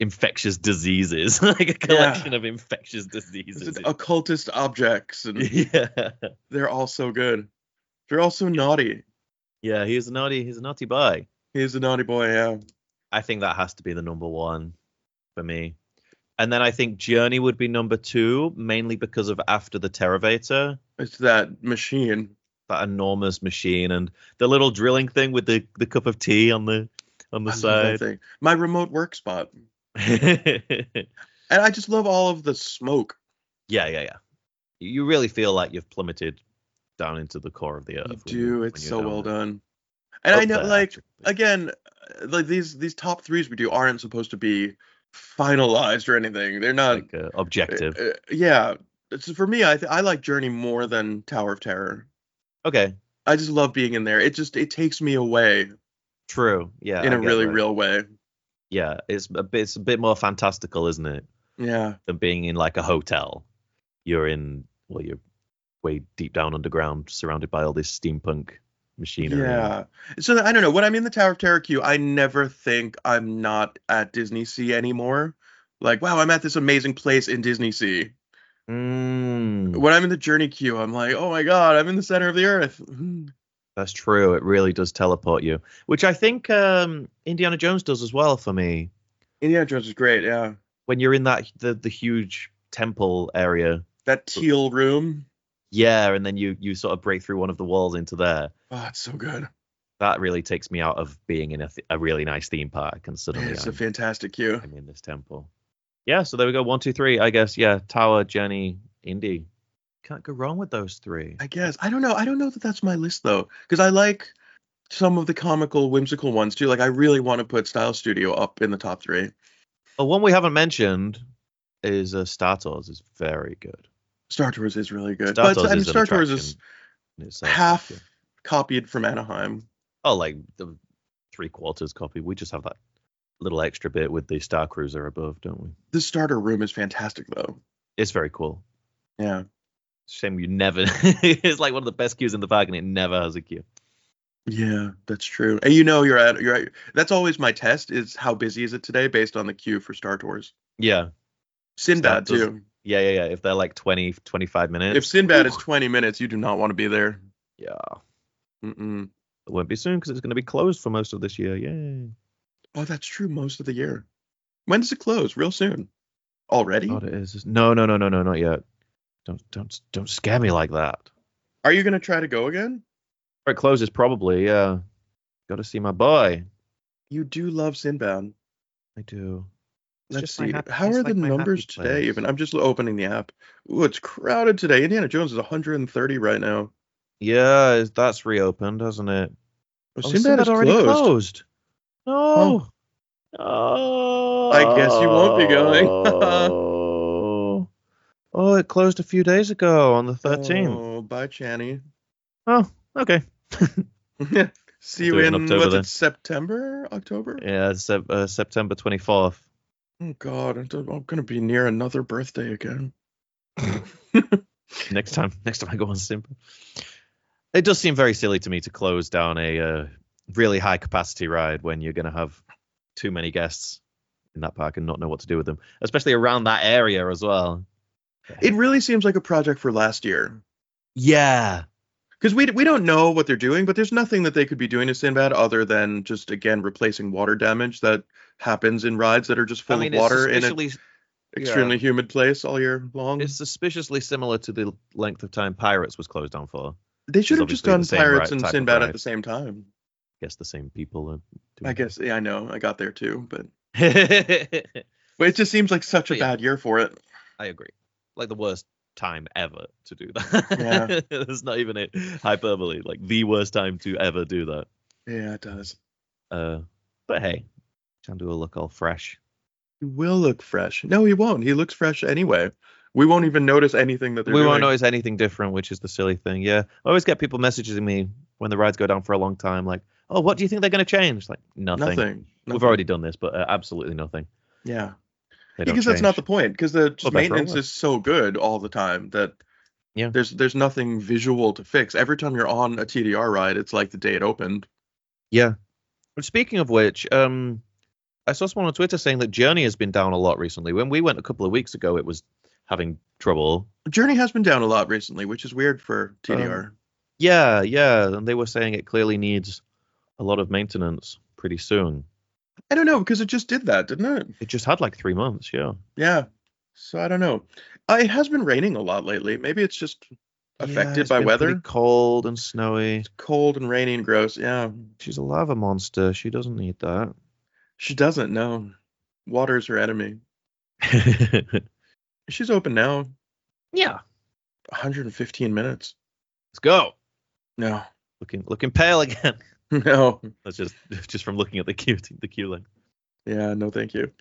[SPEAKER 2] infectious diseases, like a collection of infectious diseases.
[SPEAKER 3] It's occultist objects, and
[SPEAKER 2] Yeah,
[SPEAKER 3] they're all so good. They're all so naughty.
[SPEAKER 2] yeah, he's a naughty boy.
[SPEAKER 3] He's a naughty boy, yeah.
[SPEAKER 2] I think that has to be the number one for me. And then I think Journey would be number 2, mainly because of After the Terravator,
[SPEAKER 3] It's that machine.
[SPEAKER 2] that enormous machine, and the little drilling thing with the cup of tea on the
[SPEAKER 3] I love that
[SPEAKER 2] side.
[SPEAKER 3] thing. My remote work spot.
[SPEAKER 2] Yeah.
[SPEAKER 3] And I just love all of the smoke.
[SPEAKER 2] You really feel like you've plummeted down into the core of the earth.
[SPEAKER 3] You
[SPEAKER 2] when
[SPEAKER 3] do. It's
[SPEAKER 2] you're
[SPEAKER 3] so
[SPEAKER 2] down
[SPEAKER 3] well
[SPEAKER 2] there.
[SPEAKER 3] done. And I
[SPEAKER 2] Up
[SPEAKER 3] know,
[SPEAKER 2] there,
[SPEAKER 3] like,
[SPEAKER 2] actually.
[SPEAKER 3] again, like these top threes we do aren't supposed to be finalized or anything. They're not.
[SPEAKER 2] Like objective.
[SPEAKER 3] Yeah. For me, I like Journey more than Tower of Terror.
[SPEAKER 2] Okay,
[SPEAKER 3] I just love being in there. It takes me away
[SPEAKER 2] true. Yeah,
[SPEAKER 3] in
[SPEAKER 2] I
[SPEAKER 3] a
[SPEAKER 2] get
[SPEAKER 3] really
[SPEAKER 2] that.
[SPEAKER 3] real way.
[SPEAKER 2] Yeah, it's a bit more fantastical, isn't it,
[SPEAKER 3] Yeah.
[SPEAKER 2] than being in like a hotel. You're way deep down underground, surrounded by all this steampunk machinery.
[SPEAKER 3] Yeah. So I don't know. When I'm in the Tower of Terror queue, I never think I'm not at Disney Sea anymore. Like, wow, I'm at this amazing place in Disney Sea.
[SPEAKER 2] Mm,
[SPEAKER 3] When I'm in the Journey queue, I'm like, oh my God, I'm in the center of the earth.
[SPEAKER 2] that's true. It really does teleport you, which I think Indiana Jones does as well for me.
[SPEAKER 3] Indiana Jones is great, yeah.
[SPEAKER 2] When you're in that the huge temple area,
[SPEAKER 3] That teal room.
[SPEAKER 2] yeah, and then you sort of break through one of the walls into there.
[SPEAKER 3] Oh, it's so good.
[SPEAKER 2] That really takes me out of being in a really nice theme park, and suddenly
[SPEAKER 3] It's a fantastic queue.
[SPEAKER 2] I'm in this temple. Yeah, so there we go. 1, 2, 3. I guess, yeah. Tower, Journey, Indy. Can't go wrong with those 3.
[SPEAKER 3] I guess. I don't know. I don't know that that's my list, though. Because I like some of the comical, whimsical ones, too. Like, I really want to put Style Studio up in the top 3.
[SPEAKER 2] Well, one we haven't mentioned is Star Tours is very good.
[SPEAKER 3] Star Tours is really good.
[SPEAKER 2] Star
[SPEAKER 3] But
[SPEAKER 2] Tours
[SPEAKER 3] I mean,
[SPEAKER 2] is an
[SPEAKER 3] Star Tours is
[SPEAKER 2] attraction in itself.
[SPEAKER 3] half copied from Anaheim.
[SPEAKER 2] Oh, like the 3/4 copy. We just have that little extra bit with the Star Cruiser above, don't we?
[SPEAKER 3] The starter room is fantastic, though.
[SPEAKER 2] It's very cool.
[SPEAKER 3] Yeah.
[SPEAKER 2] Shame you never. It's like one of the best queues in the park, and it never has a queue.
[SPEAKER 3] Yeah, that's true. And you're at. That's always my test is how busy is it today based on the queue for Star Tours.
[SPEAKER 2] Yeah.
[SPEAKER 3] Sinbad,
[SPEAKER 2] Star Tours-
[SPEAKER 3] too.
[SPEAKER 2] Yeah. If they're like 20, 25 minutes.
[SPEAKER 3] If Sinbad is
[SPEAKER 2] Ooh.
[SPEAKER 3] 20 minutes, you do not want to be there.
[SPEAKER 2] Yeah.
[SPEAKER 3] Mm-mm.
[SPEAKER 2] It won't be soon because it's going to be closed for most of this year. Yay.
[SPEAKER 3] Oh, that's true. Most of the year. When does it close? Real soon. Already?
[SPEAKER 2] God, it is. No, not yet. Don't scare me like that.
[SPEAKER 3] Are you gonna try to go again?
[SPEAKER 2] It closes probably. Yeah. Got to see my boy.
[SPEAKER 3] You do love Sinbad.
[SPEAKER 2] I do. It's
[SPEAKER 3] Let's
[SPEAKER 2] just my
[SPEAKER 3] see.
[SPEAKER 2] happy-
[SPEAKER 3] How
[SPEAKER 2] it's
[SPEAKER 3] are
[SPEAKER 2] like
[SPEAKER 3] the
[SPEAKER 2] my happy
[SPEAKER 3] numbers today?
[SPEAKER 2] place.
[SPEAKER 3] Even I'm just opening the app. Ooh, it's crowded today. Indiana Jones is 130 right now.
[SPEAKER 2] Yeah, that's reopened, hasn't it?
[SPEAKER 3] Oh,
[SPEAKER 2] Oh,
[SPEAKER 3] Sinbad is
[SPEAKER 2] already
[SPEAKER 3] closed.
[SPEAKER 2] closed. No. Oh.
[SPEAKER 3] I guess you won't be going.
[SPEAKER 2] Oh, it closed a few days ago on the 13th.
[SPEAKER 3] Oh, bye, Channy.
[SPEAKER 2] Oh, okay.
[SPEAKER 3] See you
[SPEAKER 2] Do it in
[SPEAKER 3] in
[SPEAKER 2] October
[SPEAKER 3] what's
[SPEAKER 2] then.
[SPEAKER 3] it, September? October?
[SPEAKER 2] Yeah, it's September 24th.
[SPEAKER 3] Oh God, I'm gonna be near another birthday again.
[SPEAKER 2] Next time I go on Simba. It does seem very silly to me to close down a really high capacity ride when you're going to have too many guests in that park and not know what to do with them, especially around that area as well.
[SPEAKER 3] It really seems like a project for last year.
[SPEAKER 2] Yeah.
[SPEAKER 3] Because we don't know what they're doing, but there's nothing that they could be doing to Sinbad other than just, again, replacing water damage that happens in rides that are just full of water in an extremely humid place all year long.
[SPEAKER 2] It's suspiciously similar to the length of time Pirates was closed down for.
[SPEAKER 3] They should have just
[SPEAKER 2] obviously
[SPEAKER 3] done
[SPEAKER 2] the same
[SPEAKER 3] Pirates and
[SPEAKER 2] type of
[SPEAKER 3] Sinbad at
[SPEAKER 2] ride.
[SPEAKER 3] the same time.
[SPEAKER 2] I guess the same people are doing
[SPEAKER 3] I guess, yeah, I know. I got there too, but
[SPEAKER 2] it.
[SPEAKER 3] but it just seems like such a
[SPEAKER 2] But yeah.
[SPEAKER 3] bad year for it.
[SPEAKER 2] I agree. Like the worst time ever to do that. Yeah. There's not even a hyperbole. Like the worst time to ever do that.
[SPEAKER 3] Yeah, it does.
[SPEAKER 2] But hey, Chandu will look all fresh.
[SPEAKER 3] He will look fresh. No, he won't. He looks fresh anyway. We won't even notice anything that they're
[SPEAKER 2] We
[SPEAKER 3] doing.
[SPEAKER 2] won't notice anything different, which is the silly thing. Yeah, I always get people messaging me when the rides go down for a long time, like, "Oh, what do you think they're going to change?" Like, nothing. We've already done this, but absolutely nothing.
[SPEAKER 3] Yeah.
[SPEAKER 2] They don't
[SPEAKER 3] Because that's not
[SPEAKER 2] change.
[SPEAKER 3] the point. Because the
[SPEAKER 2] Well, better or
[SPEAKER 3] maintenance
[SPEAKER 2] worse.
[SPEAKER 3] is so good all the time that
[SPEAKER 2] Yeah.
[SPEAKER 3] there's nothing visual to fix. Every time you're on a TDR ride, it's like the day it opened.
[SPEAKER 2] Yeah. But speaking of which, I saw someone on Twitter saying that Journey has been down a lot recently. When we went a couple of weeks ago, it was having trouble.
[SPEAKER 3] Journey has been down a lot recently, which is weird for TDR.
[SPEAKER 2] Yeah, and they were saying it clearly needs a lot of maintenance pretty soon.
[SPEAKER 3] I don't know, because it just did that, didn't it?
[SPEAKER 2] It just had like 3 months, yeah.
[SPEAKER 3] Yeah. So I don't know. It has been raining a lot lately. Maybe it's just affected
[SPEAKER 2] It's
[SPEAKER 3] by
[SPEAKER 2] been
[SPEAKER 3] weather.
[SPEAKER 2] pretty cold and snowy.
[SPEAKER 3] Cold and rainy and gross. Yeah.
[SPEAKER 2] She's a lava monster. She doesn't need that.
[SPEAKER 3] She doesn't know. Water is her enemy. She's open now.
[SPEAKER 2] Yeah.
[SPEAKER 3] 115 minutes.
[SPEAKER 2] Let's go.
[SPEAKER 3] No.
[SPEAKER 2] Looking pale again.
[SPEAKER 3] No.
[SPEAKER 2] That's just from looking at the queue length.
[SPEAKER 3] Yeah, no thank you.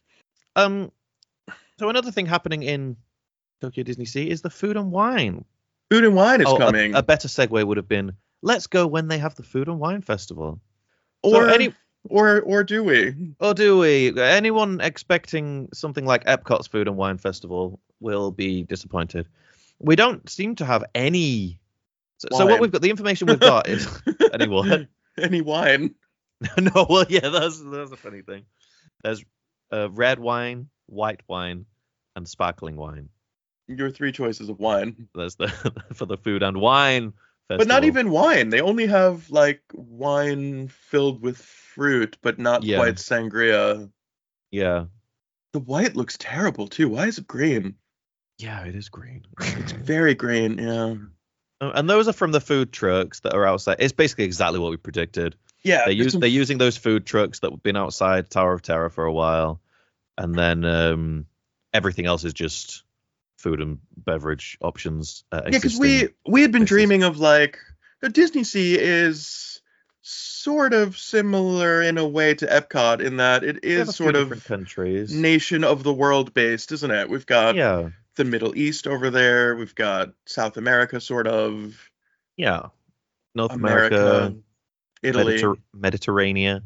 [SPEAKER 2] So another thing happening in Tokyo Disney Sea is the food and wine.
[SPEAKER 3] Food and wine is coming.
[SPEAKER 2] A better segue would have been, let's go when they have the Food and Wine Festival.
[SPEAKER 3] Or
[SPEAKER 2] So
[SPEAKER 3] do we?
[SPEAKER 2] Or do we? Anyone expecting something like Epcot's Food and Wine Festival will be disappointed. We don't seem to have any. So what we've got, the information we've got is anyone.
[SPEAKER 3] Any wine.
[SPEAKER 2] No, well, yeah, that's a funny thing. There's red wine, white wine, and sparkling wine.
[SPEAKER 3] Your 3 choices of wine.
[SPEAKER 2] That's for the Food and Wine Festival.
[SPEAKER 3] But not even wine. They only have like wine filled with fruit, but not quite sangria.
[SPEAKER 2] Yeah.
[SPEAKER 3] The white looks terrible too. Why is it green?
[SPEAKER 2] Yeah, it is green.
[SPEAKER 3] It's very green, yeah.
[SPEAKER 2] And those are from the food trucks that are outside. It's basically exactly what we predicted.
[SPEAKER 3] Yeah.
[SPEAKER 2] They're using those food trucks that have been outside Tower of Terror for a while. And then everything else is just food and beverage options.
[SPEAKER 3] Because we had been dreaming of like the Disney Sea is sort of similar in a way to Epcot in that it is sort of
[SPEAKER 2] countries,
[SPEAKER 3] nation of the world based, isn't it? We've got the Middle East over there. We've got South America, sort of.
[SPEAKER 2] Yeah. North America,
[SPEAKER 3] Italy,
[SPEAKER 2] Mediterranean,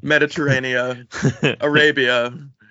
[SPEAKER 3] Arabia,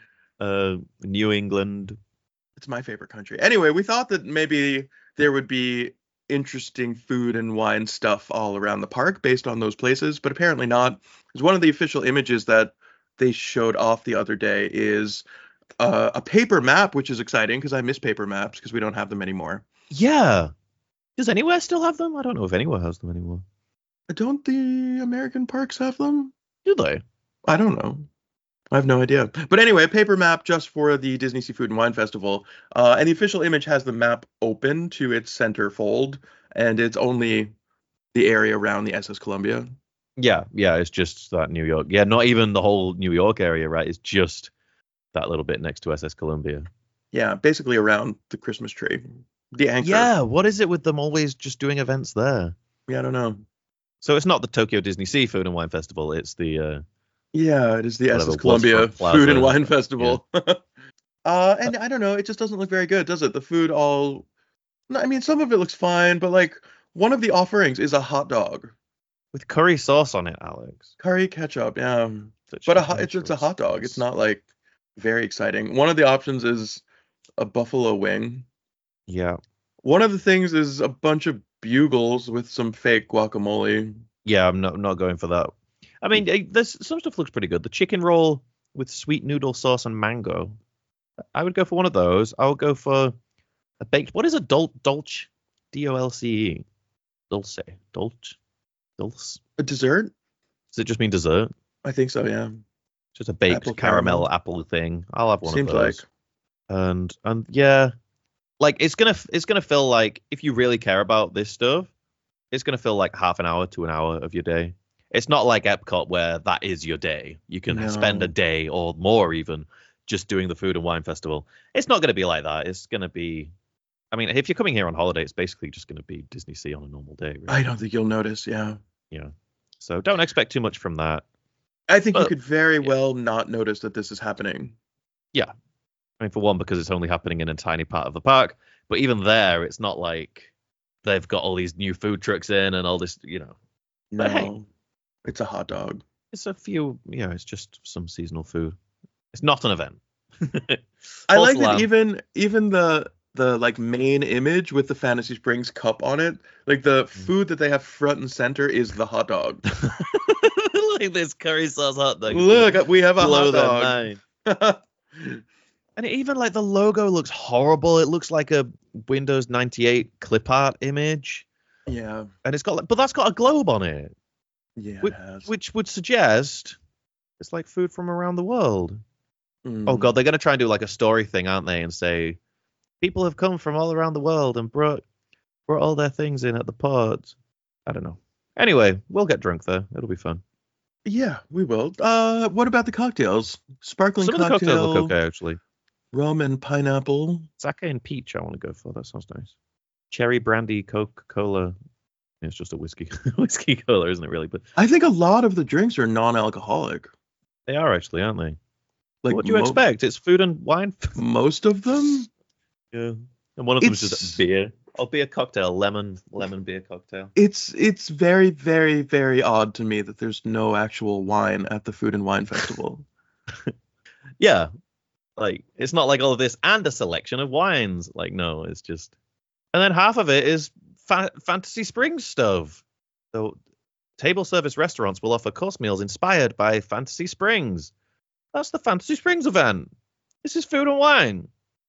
[SPEAKER 2] New England.
[SPEAKER 3] It's my favorite country. Anyway, we thought that maybe there would be interesting food and wine stuff all around the park based on those places, but apparently not. Because one of the official images that they showed off the other day is a paper map, which is exciting because I miss paper maps because we don't have them anymore.
[SPEAKER 2] Yeah. Does Anywhere still have them? I don't know if Anywhere has them anymore.
[SPEAKER 3] Don't the American parks have them?
[SPEAKER 2] Do they?
[SPEAKER 3] I don't know. I have no idea. But anyway, a paper map just for the Disney Sea Food and Wine Festival. And the official image has the map open to its center fold, and it's only the area around the SS Columbia.
[SPEAKER 2] Yeah, it's just that New York. Yeah, not even the whole New York area, right? It's just that little bit next to SS Columbia.
[SPEAKER 3] Yeah, basically around the Christmas tree. The anchor.
[SPEAKER 2] Yeah, what is it with them always just doing events there?
[SPEAKER 3] Yeah, I don't know.
[SPEAKER 2] So it's not the Tokyo Disney Sea Food and Wine Festival, it's the...
[SPEAKER 3] Yeah, it is the SS Columbia Food and Wine Festival. Yeah. And I don't know, it just doesn't look very good, does it? The food all... I mean, some of it looks fine, but like one of the offerings is a hot dog.
[SPEAKER 2] With curry sauce on it, Alex.
[SPEAKER 3] Curry ketchup, yeah. But it's a hot dog. It's not like very exciting. One of the options is a buffalo wing.
[SPEAKER 2] Yeah.
[SPEAKER 3] One of the things is a bunch of bugles with some fake guacamole.
[SPEAKER 2] Yeah, I'm not going for that. I mean, there's some stuff looks pretty good. The chicken roll with sweet noodle sauce and mango. I would go for one of those. I would go for a baked. What is a dolce? DOLCE. Dulce. Dulce.
[SPEAKER 3] A dessert?
[SPEAKER 2] Does it just mean dessert?
[SPEAKER 3] I think so, yeah.
[SPEAKER 2] Just a baked caramel apple thing. I'll have one
[SPEAKER 3] Seems
[SPEAKER 2] of those. And yeah, like it's gonna feel like if you really care about this stuff, it's gonna feel like half an hour to an hour of your day. It's not like Epcot where that is your day. You can spend a day or more even just doing the Food and Wine Festival. It's not going to be like that. It's going to be... I mean, if you're coming here on holiday, it's basically just going to be Disney Sea on a normal day. Really.
[SPEAKER 3] I don't think you'll notice, yeah.
[SPEAKER 2] Yeah. So don't expect too much from that.
[SPEAKER 3] I think you could very well not notice that this is happening.
[SPEAKER 2] Yeah. I mean, for one, because it's only happening in a tiny part of the park. But even there, it's not like they've got all these new food trucks in and all this,
[SPEAKER 3] No.
[SPEAKER 2] But hey,
[SPEAKER 3] it's a hot dog.
[SPEAKER 2] It's a few, it's just some seasonal food. It's not an event.
[SPEAKER 3] I like that even the like main image with the Fantasy Springs cup on it, like the food that they have front and center is the hot dog.
[SPEAKER 2] Like this curry sauce hot dog.
[SPEAKER 3] Look, we have a hot dog.
[SPEAKER 2] And even like the logo looks horrible. It looks like a Windows 98 clip art image.
[SPEAKER 3] Yeah.
[SPEAKER 2] And it's got like, but that's got a globe on it,
[SPEAKER 3] Yeah.
[SPEAKER 2] which,
[SPEAKER 3] It has.
[SPEAKER 2] which would suggest it's like food from around the world.
[SPEAKER 3] Mm.
[SPEAKER 2] Oh god, they're gonna try and do like a story thing, aren't they? And say people have come from all around the world and brought all their things in at the port. I don't know. Anyway, we'll get drunk there. It'll be fun.
[SPEAKER 3] Yeah, we will. What about the cocktails? Sparkling
[SPEAKER 2] Some of the cocktails
[SPEAKER 3] cocktail,
[SPEAKER 2] look okay, actually.
[SPEAKER 3] rum and pineapple.
[SPEAKER 2] Sake and peach, I want to go for. That sounds nice. Cherry brandy, Coca-Cola. It's just a whiskey cola, isn't it? Really, but
[SPEAKER 3] I think a lot of the drinks are non-alcoholic.
[SPEAKER 2] they are actually, aren't they?
[SPEAKER 3] Like
[SPEAKER 2] What do you expect? It's food and wine.
[SPEAKER 3] Most of them.
[SPEAKER 2] Yeah, and one of them is
[SPEAKER 3] It's-
[SPEAKER 2] just beer. Oh, beer cocktail, lemon beer cocktail.
[SPEAKER 3] It's very, very, very odd to me that there's no actual wine at the Food and Wine Festival.
[SPEAKER 2] Yeah, like it's not like all of this and a selection of wines. Like no, it's just, and then half of it is Fantasy Springs stuff. So table service restaurants will offer course meals inspired by Fantasy Springs. That's the Fantasy Springs event. This is food and wine.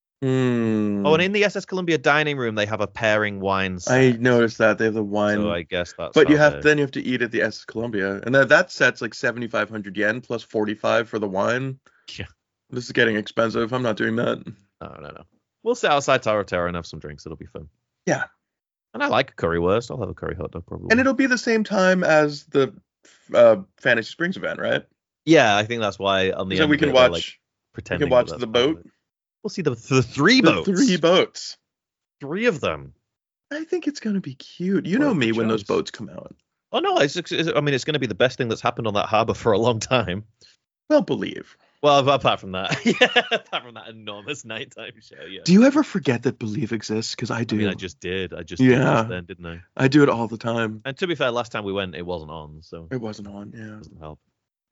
[SPEAKER 3] Hmm.
[SPEAKER 2] Oh, and in the SS Columbia dining room, they have a pairing wine set.
[SPEAKER 3] I noticed that they have the wine,
[SPEAKER 2] So I guess that's.
[SPEAKER 3] but you
[SPEAKER 2] how
[SPEAKER 3] have to eat at the SS Columbia, and that set's like 7,500 yen plus 45 for the wine.
[SPEAKER 2] Yeah.
[SPEAKER 3] This is getting expensive. I'm not doing that.
[SPEAKER 2] No. We'll sit outside Taro Terra and have some drinks. It'll be fun.
[SPEAKER 3] Yeah.
[SPEAKER 2] And I like currywurst. I'll have a curry hot dog probably.
[SPEAKER 3] And it'll be the same time as the Fantasy Springs event, right?
[SPEAKER 2] Yeah, I think that's why on the
[SPEAKER 3] So
[SPEAKER 2] end
[SPEAKER 3] we
[SPEAKER 2] of
[SPEAKER 3] can
[SPEAKER 2] it, they're,
[SPEAKER 3] watch.
[SPEAKER 2] like,
[SPEAKER 3] We
[SPEAKER 2] pretending
[SPEAKER 3] can watch
[SPEAKER 2] that
[SPEAKER 3] the
[SPEAKER 2] that's part of
[SPEAKER 3] boat.
[SPEAKER 2] it. We'll see the three
[SPEAKER 3] The
[SPEAKER 2] boats.
[SPEAKER 3] 3 boats.
[SPEAKER 2] 3 of them.
[SPEAKER 3] I think it's gonna be cute. You
[SPEAKER 2] What
[SPEAKER 3] know
[SPEAKER 2] a
[SPEAKER 3] me
[SPEAKER 2] good
[SPEAKER 3] when those
[SPEAKER 2] choice.
[SPEAKER 3] boats come out.
[SPEAKER 2] Oh no, I mean it's going to be the best thing that's happened on that harbor for a long time.
[SPEAKER 3] Well, believe.
[SPEAKER 2] Well, apart from that, yeah, apart from that enormous nighttime show, yeah.
[SPEAKER 3] Do you ever forget that Believe exists? Because I do.
[SPEAKER 2] I mean, I just did. I just did
[SPEAKER 3] Yeah.
[SPEAKER 2] just then, didn't I?
[SPEAKER 3] I do it all the time.
[SPEAKER 2] And to be fair, last time we went, it wasn't on, so
[SPEAKER 3] It wasn't on, yeah.
[SPEAKER 2] it doesn't help.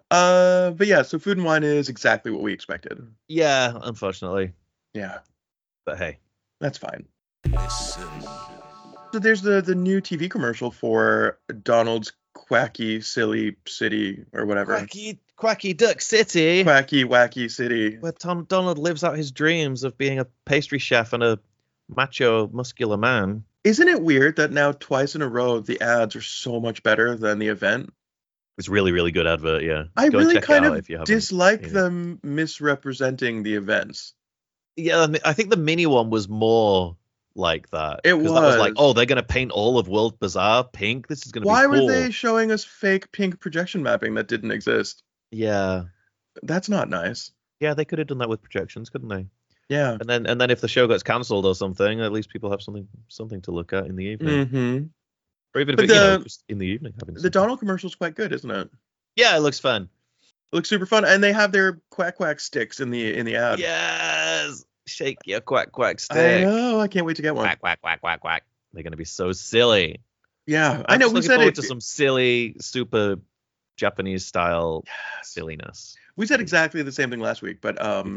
[SPEAKER 3] But yeah, so Food and Wine is exactly what we expected.
[SPEAKER 2] Yeah, unfortunately,
[SPEAKER 3] Yeah,
[SPEAKER 2] but hey.
[SPEAKER 3] that's fine.
[SPEAKER 1] Listen.
[SPEAKER 3] So there's the new TV commercial for Donald's Quacky Silly City or whatever.
[SPEAKER 2] Quacky Duck City,
[SPEAKER 3] Quacky Wacky City.
[SPEAKER 2] where Donald lives out his dreams of being a pastry chef and a macho, muscular man.
[SPEAKER 3] Isn't it weird that now twice in a row the ads are so much better than the event?
[SPEAKER 2] It's really, really good advert, yeah.
[SPEAKER 3] I
[SPEAKER 2] Go and
[SPEAKER 3] really
[SPEAKER 2] check it
[SPEAKER 3] kind
[SPEAKER 2] out
[SPEAKER 3] of
[SPEAKER 2] if you haven't
[SPEAKER 3] dislike
[SPEAKER 2] seen it.
[SPEAKER 3] them misrepresenting the events.
[SPEAKER 2] Yeah, I think the mini one was more like that.
[SPEAKER 3] It
[SPEAKER 2] 'Cause that was like,
[SPEAKER 3] was.
[SPEAKER 2] oh, they're gonna paint all of World Bazaar pink. This is gonna
[SPEAKER 3] Why
[SPEAKER 2] be cool.
[SPEAKER 3] were they showing us fake pink projection mapping that didn't exist?
[SPEAKER 2] Yeah,
[SPEAKER 3] That's not nice.
[SPEAKER 2] yeah, they could have done that with projections, couldn't they?
[SPEAKER 3] Yeah.
[SPEAKER 2] And then if the show gets cancelled or something, at least people have something to look at in the evening,
[SPEAKER 3] Mm-hmm.
[SPEAKER 2] or even if
[SPEAKER 3] But
[SPEAKER 2] just in the evening having
[SPEAKER 3] The
[SPEAKER 2] something.
[SPEAKER 3] Donald commercial's quite good, isn't it?
[SPEAKER 2] Yeah, it looks fun.
[SPEAKER 3] It looks super fun, and they have their quack quack sticks in the ad.
[SPEAKER 2] Yes, shake your quack quack
[SPEAKER 3] I
[SPEAKER 2] stick.
[SPEAKER 3] know. I can't wait to get one.
[SPEAKER 2] Quack quack quack quack quack. They're gonna be so silly.
[SPEAKER 3] Yeah, I
[SPEAKER 2] I'm
[SPEAKER 3] know.
[SPEAKER 2] just
[SPEAKER 3] We
[SPEAKER 2] looking
[SPEAKER 3] said
[SPEAKER 2] forward
[SPEAKER 3] it.
[SPEAKER 2] to some silly, super Japanese style silliness.
[SPEAKER 3] We said exactly the same thing last week, but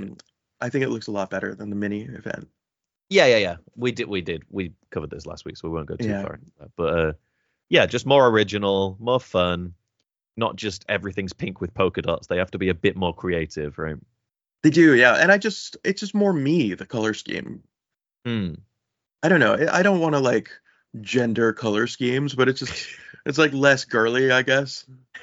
[SPEAKER 3] I think it looks a lot better than the mini event.
[SPEAKER 2] Yeah. We did. We covered this last week, so we won't go too
[SPEAKER 3] Yeah.
[SPEAKER 2] far into that. But yeah, just more original, more fun. Not just everything's pink with polka dots. They have to be a bit more creative, right?
[SPEAKER 3] They do, yeah. And it's just more me, the color scheme.
[SPEAKER 2] Hmm.
[SPEAKER 3] I don't know. I don't want to like gender color schemes, but it's like less girly, I guess.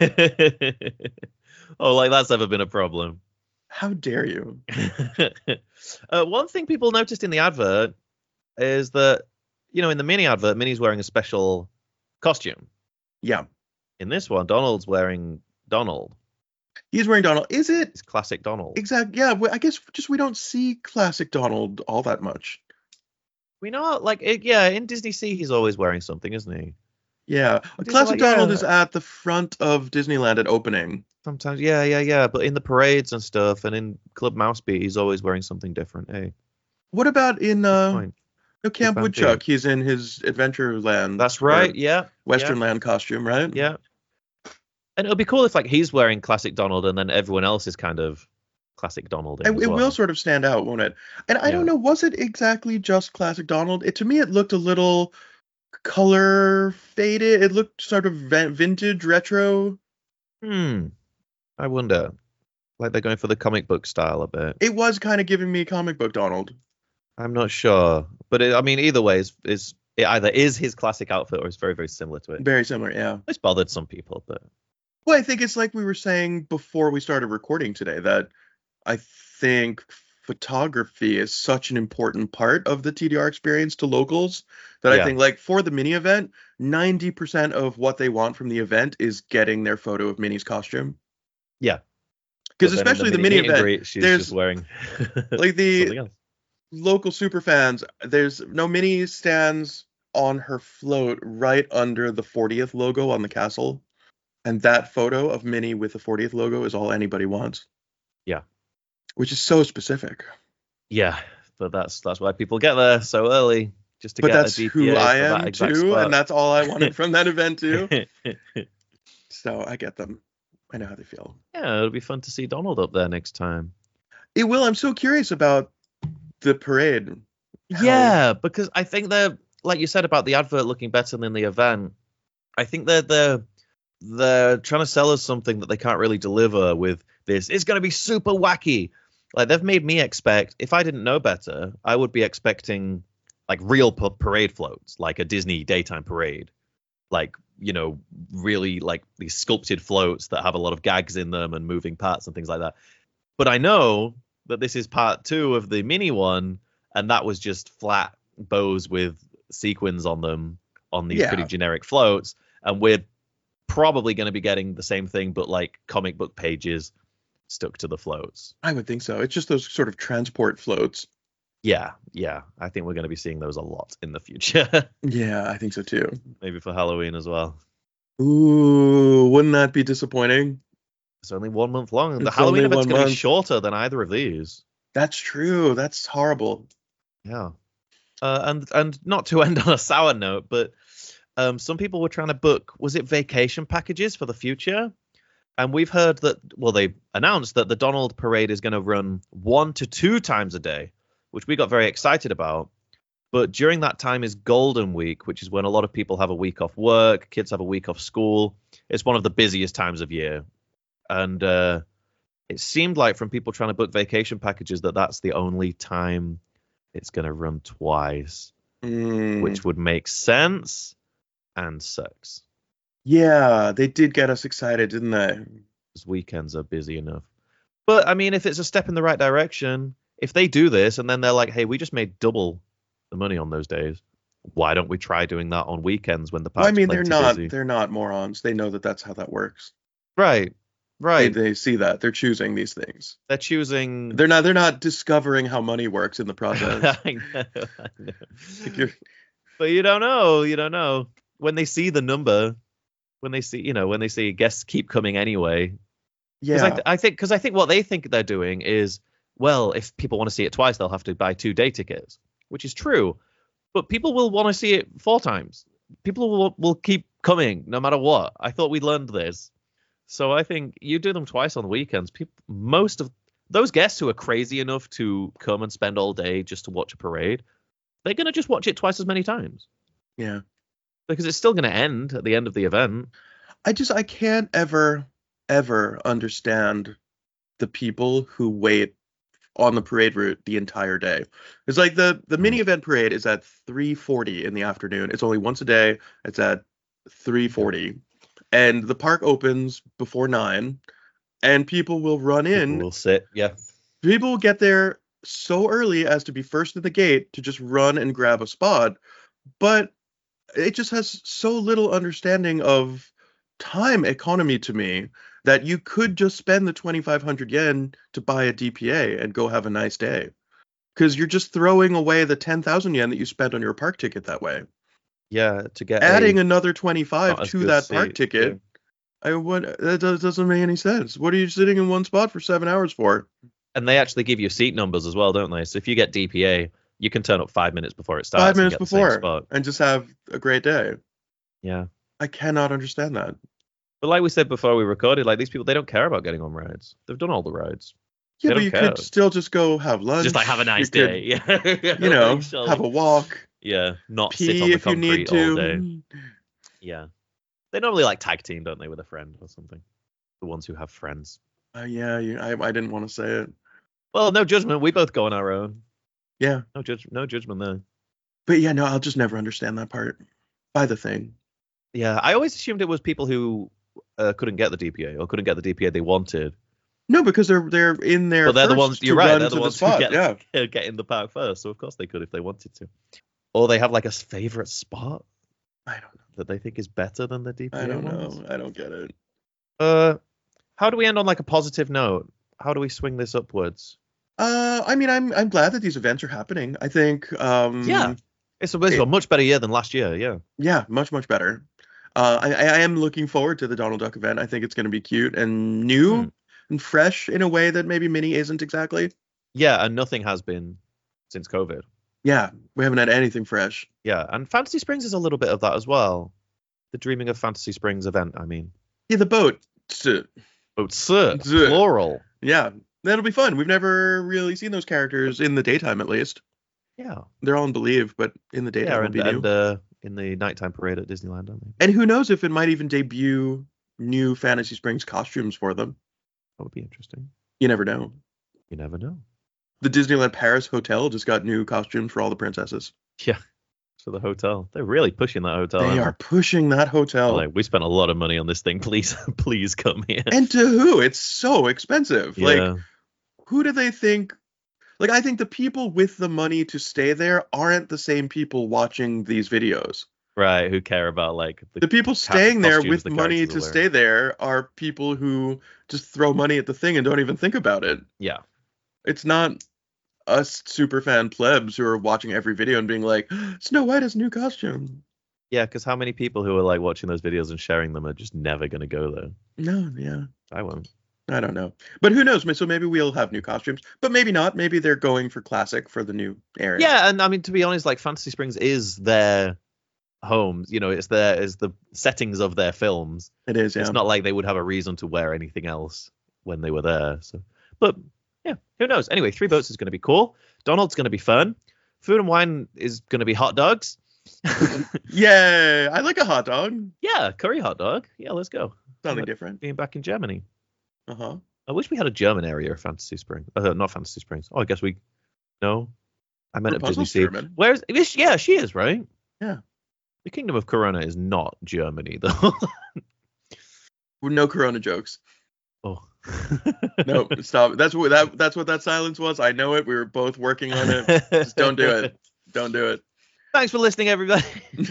[SPEAKER 2] Oh, like that's ever been a problem.
[SPEAKER 3] How dare you?
[SPEAKER 2] One thing people noticed in the advert is that, in the mini advert, Minnie's wearing a special costume.
[SPEAKER 3] Yeah,
[SPEAKER 2] In this one, Donald's wearing Donald.
[SPEAKER 3] he's wearing Donald. Is it
[SPEAKER 2] It's classic Donald.
[SPEAKER 3] exact? Yeah, I guess just we don't see classic Donald all that much.
[SPEAKER 2] We know, in Disney Sea, he's always wearing something, isn't he?
[SPEAKER 3] Yeah,
[SPEAKER 2] But is it
[SPEAKER 3] classic
[SPEAKER 2] like-
[SPEAKER 3] Donald
[SPEAKER 2] yeah.
[SPEAKER 3] is at the front of Disneyland at opening.
[SPEAKER 2] Sometimes, yeah. But in the parades and stuff, and in Club Mousebeat, he's always wearing something different. Hey,
[SPEAKER 3] What about in
[SPEAKER 2] fine.
[SPEAKER 3] Camp
[SPEAKER 2] Big Bang
[SPEAKER 3] Woodchuck?
[SPEAKER 2] Theory.
[SPEAKER 3] He's in his Adventureland.
[SPEAKER 2] That's
[SPEAKER 3] or
[SPEAKER 2] right. Yeah.
[SPEAKER 3] Westernland costume, right?
[SPEAKER 2] Yeah. And it'll be cool if he's wearing classic Donald, and then everyone else is kind of classic Donald.
[SPEAKER 3] It will sort of stand out, won't it? And I don't
[SPEAKER 2] Yeah.
[SPEAKER 3] know, was it exactly just classic Donald? To me, it looked a little color faded. It looked sort of vintage retro.
[SPEAKER 2] I wonder. Like they're going for the comic book style a bit.
[SPEAKER 3] It was kind of giving me comic book Donald.
[SPEAKER 2] I'm not sure, but I mean, either way, is it either is his classic outfit or it's very, very similar to it.
[SPEAKER 3] Very similar, yeah.
[SPEAKER 2] It's bothered some people, but
[SPEAKER 3] Well, I think it's like we were saying before we started recording today, that I think photography is such an important part of the TDR experience to locals that
[SPEAKER 2] Yeah.
[SPEAKER 3] I think, like, for the mini event, 90% of what they want from the event is getting their photo of Minnie's costume.
[SPEAKER 2] yeah.
[SPEAKER 3] Because
[SPEAKER 2] But then in
[SPEAKER 3] especially the mini
[SPEAKER 2] meet and
[SPEAKER 3] event,
[SPEAKER 2] greet, she's
[SPEAKER 3] there's
[SPEAKER 2] just wearing
[SPEAKER 3] like the
[SPEAKER 2] something else.
[SPEAKER 3] local super fans, there's no Minnie stands on her float right under the 40th logo on the castle. And that photo of Minnie with the 40th logo is all anybody wants.
[SPEAKER 2] Yeah.
[SPEAKER 3] Which is so specific.
[SPEAKER 2] Yeah, but that's why people get there so early, just to
[SPEAKER 3] But
[SPEAKER 2] get
[SPEAKER 3] that's
[SPEAKER 2] a DPA
[SPEAKER 3] who I
[SPEAKER 2] for that
[SPEAKER 3] am
[SPEAKER 2] exact
[SPEAKER 3] too,
[SPEAKER 2] spot.
[SPEAKER 3] and that's all I wanted from that event too. So I get them. I know how they feel.
[SPEAKER 2] Yeah, it'll be fun to see Donald up there next time.
[SPEAKER 3] It will. I'm so curious about the parade. How-
[SPEAKER 2] Yeah, because I think they're, like you said about the advert looking better than the event. I think they're trying to sell us something that they can't really deliver with this. It's going to be super wacky. Like they've made me expect. If I didn't know better, I would be expecting like real parade floats, like a Disney daytime parade, like really like these sculpted floats that have a lot of gags in them and moving parts and things like that. But I know that this is part 2 of the mini one, and that was just flat bows with sequins on them on these pretty generic floats, and we're probably going to be getting the same thing, but like comic book pages stuck to the floats.
[SPEAKER 3] I would think so. It's just those sort of transport floats.
[SPEAKER 2] Yeah. I think we're going to be seeing those a lot in the future.
[SPEAKER 3] Yeah, I think so too.
[SPEAKER 2] Maybe for Halloween as well.
[SPEAKER 3] Ooh, wouldn't that be disappointing?
[SPEAKER 2] It's only 1 month long. The
[SPEAKER 3] It's
[SPEAKER 2] Halloween
[SPEAKER 3] only
[SPEAKER 2] event's
[SPEAKER 3] 1
[SPEAKER 2] going to be
[SPEAKER 3] month.
[SPEAKER 2] shorter than either of these.
[SPEAKER 3] That's true. That's horrible.
[SPEAKER 2] Yeah. And not to end on a sour note, but some people were trying to book, was it vacation packages for the future? And we've heard that, well, they announced that the Donald Parade is going to run 1 to 2 times a day, which we got very excited about. But during that time is Golden Week, which is when a lot of people have a week off work, kids have a week off school. It's one of the busiest times of year. And it seemed like from people trying to book vacation packages that that's the only time it's going to run twice, which would make sense and sucks.
[SPEAKER 3] Yeah, they did get us excited, didn't they?
[SPEAKER 2] Because weekends are busy enough. But I mean, if it's a step in the right direction, if they do this and then they're like, hey, we just made double the money on those days, why don't we try doing that on weekends when the park's
[SPEAKER 3] Well, I mean,
[SPEAKER 2] busy?
[SPEAKER 3] they're not morons. They know that that's how that works.
[SPEAKER 2] Right.
[SPEAKER 3] They see that. They're choosing these things.
[SPEAKER 2] They're choosing.
[SPEAKER 3] They're not discovering how money works in the process.
[SPEAKER 2] I know.
[SPEAKER 3] You're-
[SPEAKER 2] But you don't know. When they see the number, when they see guests keep coming anyway.
[SPEAKER 3] yeah.
[SPEAKER 2] I think what they think they're doing is, well, if people want to see it twice, they'll have to buy 2-day tickets, which is true. But people will want to see it 4 times. People will keep coming no matter what. I thought we learned this. So I think you do them twice on the weekends. Most of those guests who are crazy enough to come and spend all day just to watch a parade, they're going to just watch it twice as many times.
[SPEAKER 3] Yeah.
[SPEAKER 2] Because it's still going to end at the end of the event.
[SPEAKER 3] I can't ever understand the people who wait on the parade route the entire day. It's like the mini event parade is at 3:40 in the afternoon. It's only once a day. It's at 3:40. And the park opens before 9, and people will run in.
[SPEAKER 2] We'll sit. Yeah.
[SPEAKER 3] People will get there so early as to be first at the gate to just run and grab a spot. But it just has so little understanding of time economy to me that you could just spend the 2,500 yen to buy a DPA and go have a nice day. Because you're just throwing away the 10,000 yen that you spent on your park ticket that way.
[SPEAKER 2] Yeah, to get
[SPEAKER 3] Adding another 25
[SPEAKER 2] not as
[SPEAKER 3] to
[SPEAKER 2] good
[SPEAKER 3] that
[SPEAKER 2] seat,
[SPEAKER 3] park ticket, that doesn't make any sense. What are you sitting in one spot for 7 hours for?
[SPEAKER 2] And they actually give you seat numbers as well, don't they? So if you get DPA, you can turn up 5 minutes before it starts.
[SPEAKER 3] 5 minutes
[SPEAKER 2] and get the same
[SPEAKER 3] before
[SPEAKER 2] spot.
[SPEAKER 3] and just have a great day.
[SPEAKER 2] Yeah.
[SPEAKER 3] I cannot understand that.
[SPEAKER 2] But like we said before we recorded, like these people, they don't care about getting on rides. They've done all the rides.
[SPEAKER 3] Yeah,
[SPEAKER 2] They
[SPEAKER 3] but
[SPEAKER 2] don't
[SPEAKER 3] you
[SPEAKER 2] care.
[SPEAKER 3] could still just go have lunch.
[SPEAKER 2] Just like have a nice
[SPEAKER 3] You could,
[SPEAKER 2] day. Yeah.
[SPEAKER 3] You know,
[SPEAKER 2] Actually.
[SPEAKER 3] have a walk.
[SPEAKER 2] Yeah. Not sit on
[SPEAKER 3] Pee
[SPEAKER 2] the
[SPEAKER 3] if you need
[SPEAKER 2] concrete all
[SPEAKER 3] to.
[SPEAKER 2] day. Yeah. They normally like tag team, don't they, with a friend or something? The ones who have friends.
[SPEAKER 3] Yeah, I didn't want to say it.
[SPEAKER 2] Well, no judgment. We both go on our own.
[SPEAKER 3] Yeah.
[SPEAKER 2] No judgment there.
[SPEAKER 3] But yeah, no, I'll just never understand that part. Buy the thing.
[SPEAKER 2] Yeah, I always assumed it was people who couldn't get the DPA or couldn't get the DPA they wanted.
[SPEAKER 3] No, because they're in there.
[SPEAKER 2] But they're the ones. You're right. They're the ones who get in the park first. So of course they could if they wanted to. Or they have like a favorite spot.
[SPEAKER 3] I don't know.
[SPEAKER 2] That they think is better than the DPA.
[SPEAKER 3] I don't
[SPEAKER 2] ones.
[SPEAKER 3] know. I don't get it.
[SPEAKER 2] How do we end on like a positive note? How do we swing this upwards?
[SPEAKER 3] I mean, I'm glad that these events are happening. I think.
[SPEAKER 2] Yeah. It's a much better year than last year. Yeah.
[SPEAKER 3] Yeah, much better. I am looking forward to the Donald Duck event. I think it's going to be cute and new and fresh in a way that maybe Mini isn't exactly.
[SPEAKER 2] Yeah, and nothing has been since COVID.
[SPEAKER 3] Yeah, we haven't had anything fresh.
[SPEAKER 2] Yeah, and Fantasy Springs is a little bit of that as well. The Dreaming of Fantasy Springs event, I mean.
[SPEAKER 3] Yeah, the boat.
[SPEAKER 2] Plural.
[SPEAKER 3] Yeah, that'll be fun. We've never really seen those characters in the daytime, at least.
[SPEAKER 2] Yeah.
[SPEAKER 3] They're all in Believe, but in the daytime it'll be new.
[SPEAKER 2] And in the nighttime parade at Disneyland, aren't they?
[SPEAKER 3] And who knows if it might even debut new Fantasy Springs costumes for them.
[SPEAKER 2] That would be interesting.
[SPEAKER 3] You never know.
[SPEAKER 2] You never know.
[SPEAKER 3] The Disneyland Paris hotel just got new costumes for all the princesses.
[SPEAKER 2] Yeah. For the hotel. They're really pushing that hotel.
[SPEAKER 3] They are pushing that hotel.
[SPEAKER 2] Like, we spent a lot of money on this thing. Please come here.
[SPEAKER 3] And to who? It's so expensive.
[SPEAKER 2] Yeah.
[SPEAKER 3] Like, who do they think? Like, I think the people with the money to stay there aren't the same people watching these videos.
[SPEAKER 2] Right, who care about, like...
[SPEAKER 3] The people staying there with money to stay there are people who just throw money at the thing and don't even think about it.
[SPEAKER 2] Yeah.
[SPEAKER 3] It's not us super fan plebs who are watching every video and being like, Snow White has a new costume.
[SPEAKER 2] Yeah, because how many people who are, like, watching those videos and sharing them are just never going to go there?
[SPEAKER 3] No, yeah.
[SPEAKER 2] I won't.
[SPEAKER 3] I don't know. But who knows? So maybe we'll have new costumes, but maybe not. Maybe they're going for classic for the new area.
[SPEAKER 2] Yeah, and I mean, to be honest, like, Fantasy Springs is their homes. You know, it's the settings of their films.
[SPEAKER 3] It is, yeah.
[SPEAKER 2] It's not like they would have a reason to wear anything else when they were there. So, but yeah, who knows? Anyway, Three Boats is going to be cool. Donald's going to be fun. Food and Wine is going to be hot dogs.
[SPEAKER 3] Yay! I like a hot dog.
[SPEAKER 2] Yeah, curry hot dog. Yeah, let's go.
[SPEAKER 3] Something different.
[SPEAKER 2] Being back in Germany.
[SPEAKER 3] Uh-huh.
[SPEAKER 2] I wish we had a German area of Fantasy Springs. Not Fantasy Springs. Oh, I guess we... No. I meant at Disney Sea. Where's... Yeah, she is, right?
[SPEAKER 3] Yeah.
[SPEAKER 2] The Kingdom of Corona is not Germany, though.
[SPEAKER 3] No Corona jokes.
[SPEAKER 2] Oh.
[SPEAKER 3] No, stop. That's what that silence was. I know it. We were both working on it. Just don't do it. Don't do it.
[SPEAKER 2] Thanks for listening, everybody.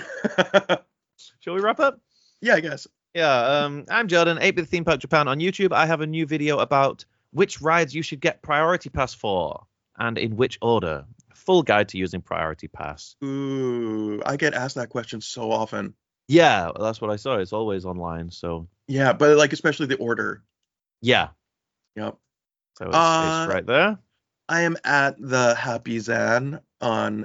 [SPEAKER 2] Shall we wrap up?
[SPEAKER 3] Yeah, I guess.
[SPEAKER 2] Yeah, I'm Jordan, 8-Bit Theme Park Japan on YouTube. I have a new video about which rides you should get Priority Pass for and in which order. Full guide to using Priority Pass.
[SPEAKER 3] Ooh, I get asked that question so often.
[SPEAKER 2] Yeah, that's what I saw. It's always online, so.
[SPEAKER 3] Yeah, but like especially the order.
[SPEAKER 2] Yeah.
[SPEAKER 3] Yep.
[SPEAKER 2] So it's right there.
[SPEAKER 3] I am at the Happy Zan on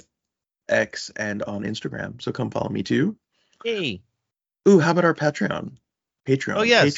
[SPEAKER 3] X and on Instagram, so come follow me too.
[SPEAKER 2] Hey.
[SPEAKER 3] Ooh, how about our Patreon?
[SPEAKER 2] Oh, yes.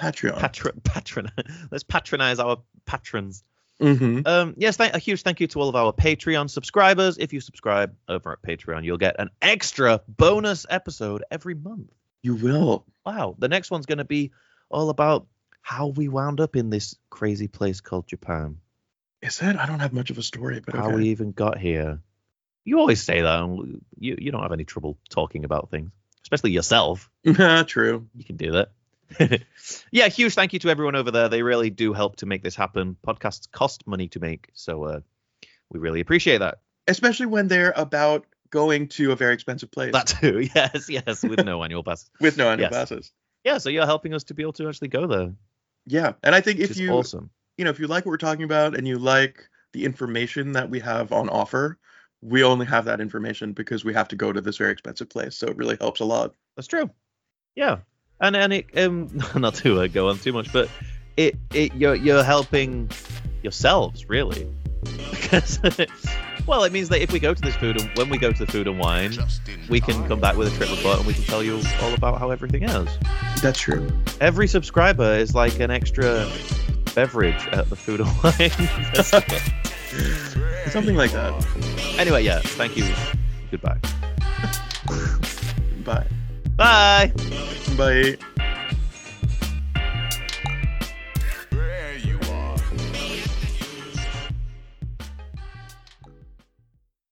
[SPEAKER 3] Patreon.
[SPEAKER 2] Let's patronize our patrons.
[SPEAKER 3] Mm-hmm.
[SPEAKER 2] Yes, a huge thank you to all of our Patreon subscribers. If you subscribe over at Patreon, you'll get an extra bonus episode every month.
[SPEAKER 3] You will.
[SPEAKER 2] Wow. The next one's going to be all about how we wound up in this crazy place called Japan.
[SPEAKER 3] Is it? I don't have much of a story, but
[SPEAKER 2] how we even got here. You always say that. And you don't have any trouble talking about things. Especially yourself.
[SPEAKER 3] True.
[SPEAKER 2] You can do that. Yeah, huge thank you to everyone over there. They really do help to make this happen. Podcasts cost money to make, so we really appreciate that.
[SPEAKER 3] Especially when they're about going to a very expensive place.
[SPEAKER 2] That too, yes, with no annual passes.
[SPEAKER 3] With no annual passes.
[SPEAKER 2] Yeah, so you're helping us to be able to actually go there.
[SPEAKER 3] Yeah, and I think if you,
[SPEAKER 2] awesome.
[SPEAKER 3] If you like what we're talking about and you like the information that we have on offer, we only have that information because we have to go to this very expensive place. So it really helps a lot.
[SPEAKER 2] That's true. Yeah. And it not to go on too much, but you're helping yourselves really, because well, it means that if we go to this when we go to the Food and Wine, we can come back with a trip report and we can tell you all about how everything is.
[SPEAKER 3] That's true.
[SPEAKER 2] Every subscriber is like an extra beverage at the Food and Wine festival.
[SPEAKER 3] Something like that.
[SPEAKER 2] Anyway, yeah. Thank you. Goodbye.
[SPEAKER 3] Bye.
[SPEAKER 2] Bye.
[SPEAKER 3] Bye.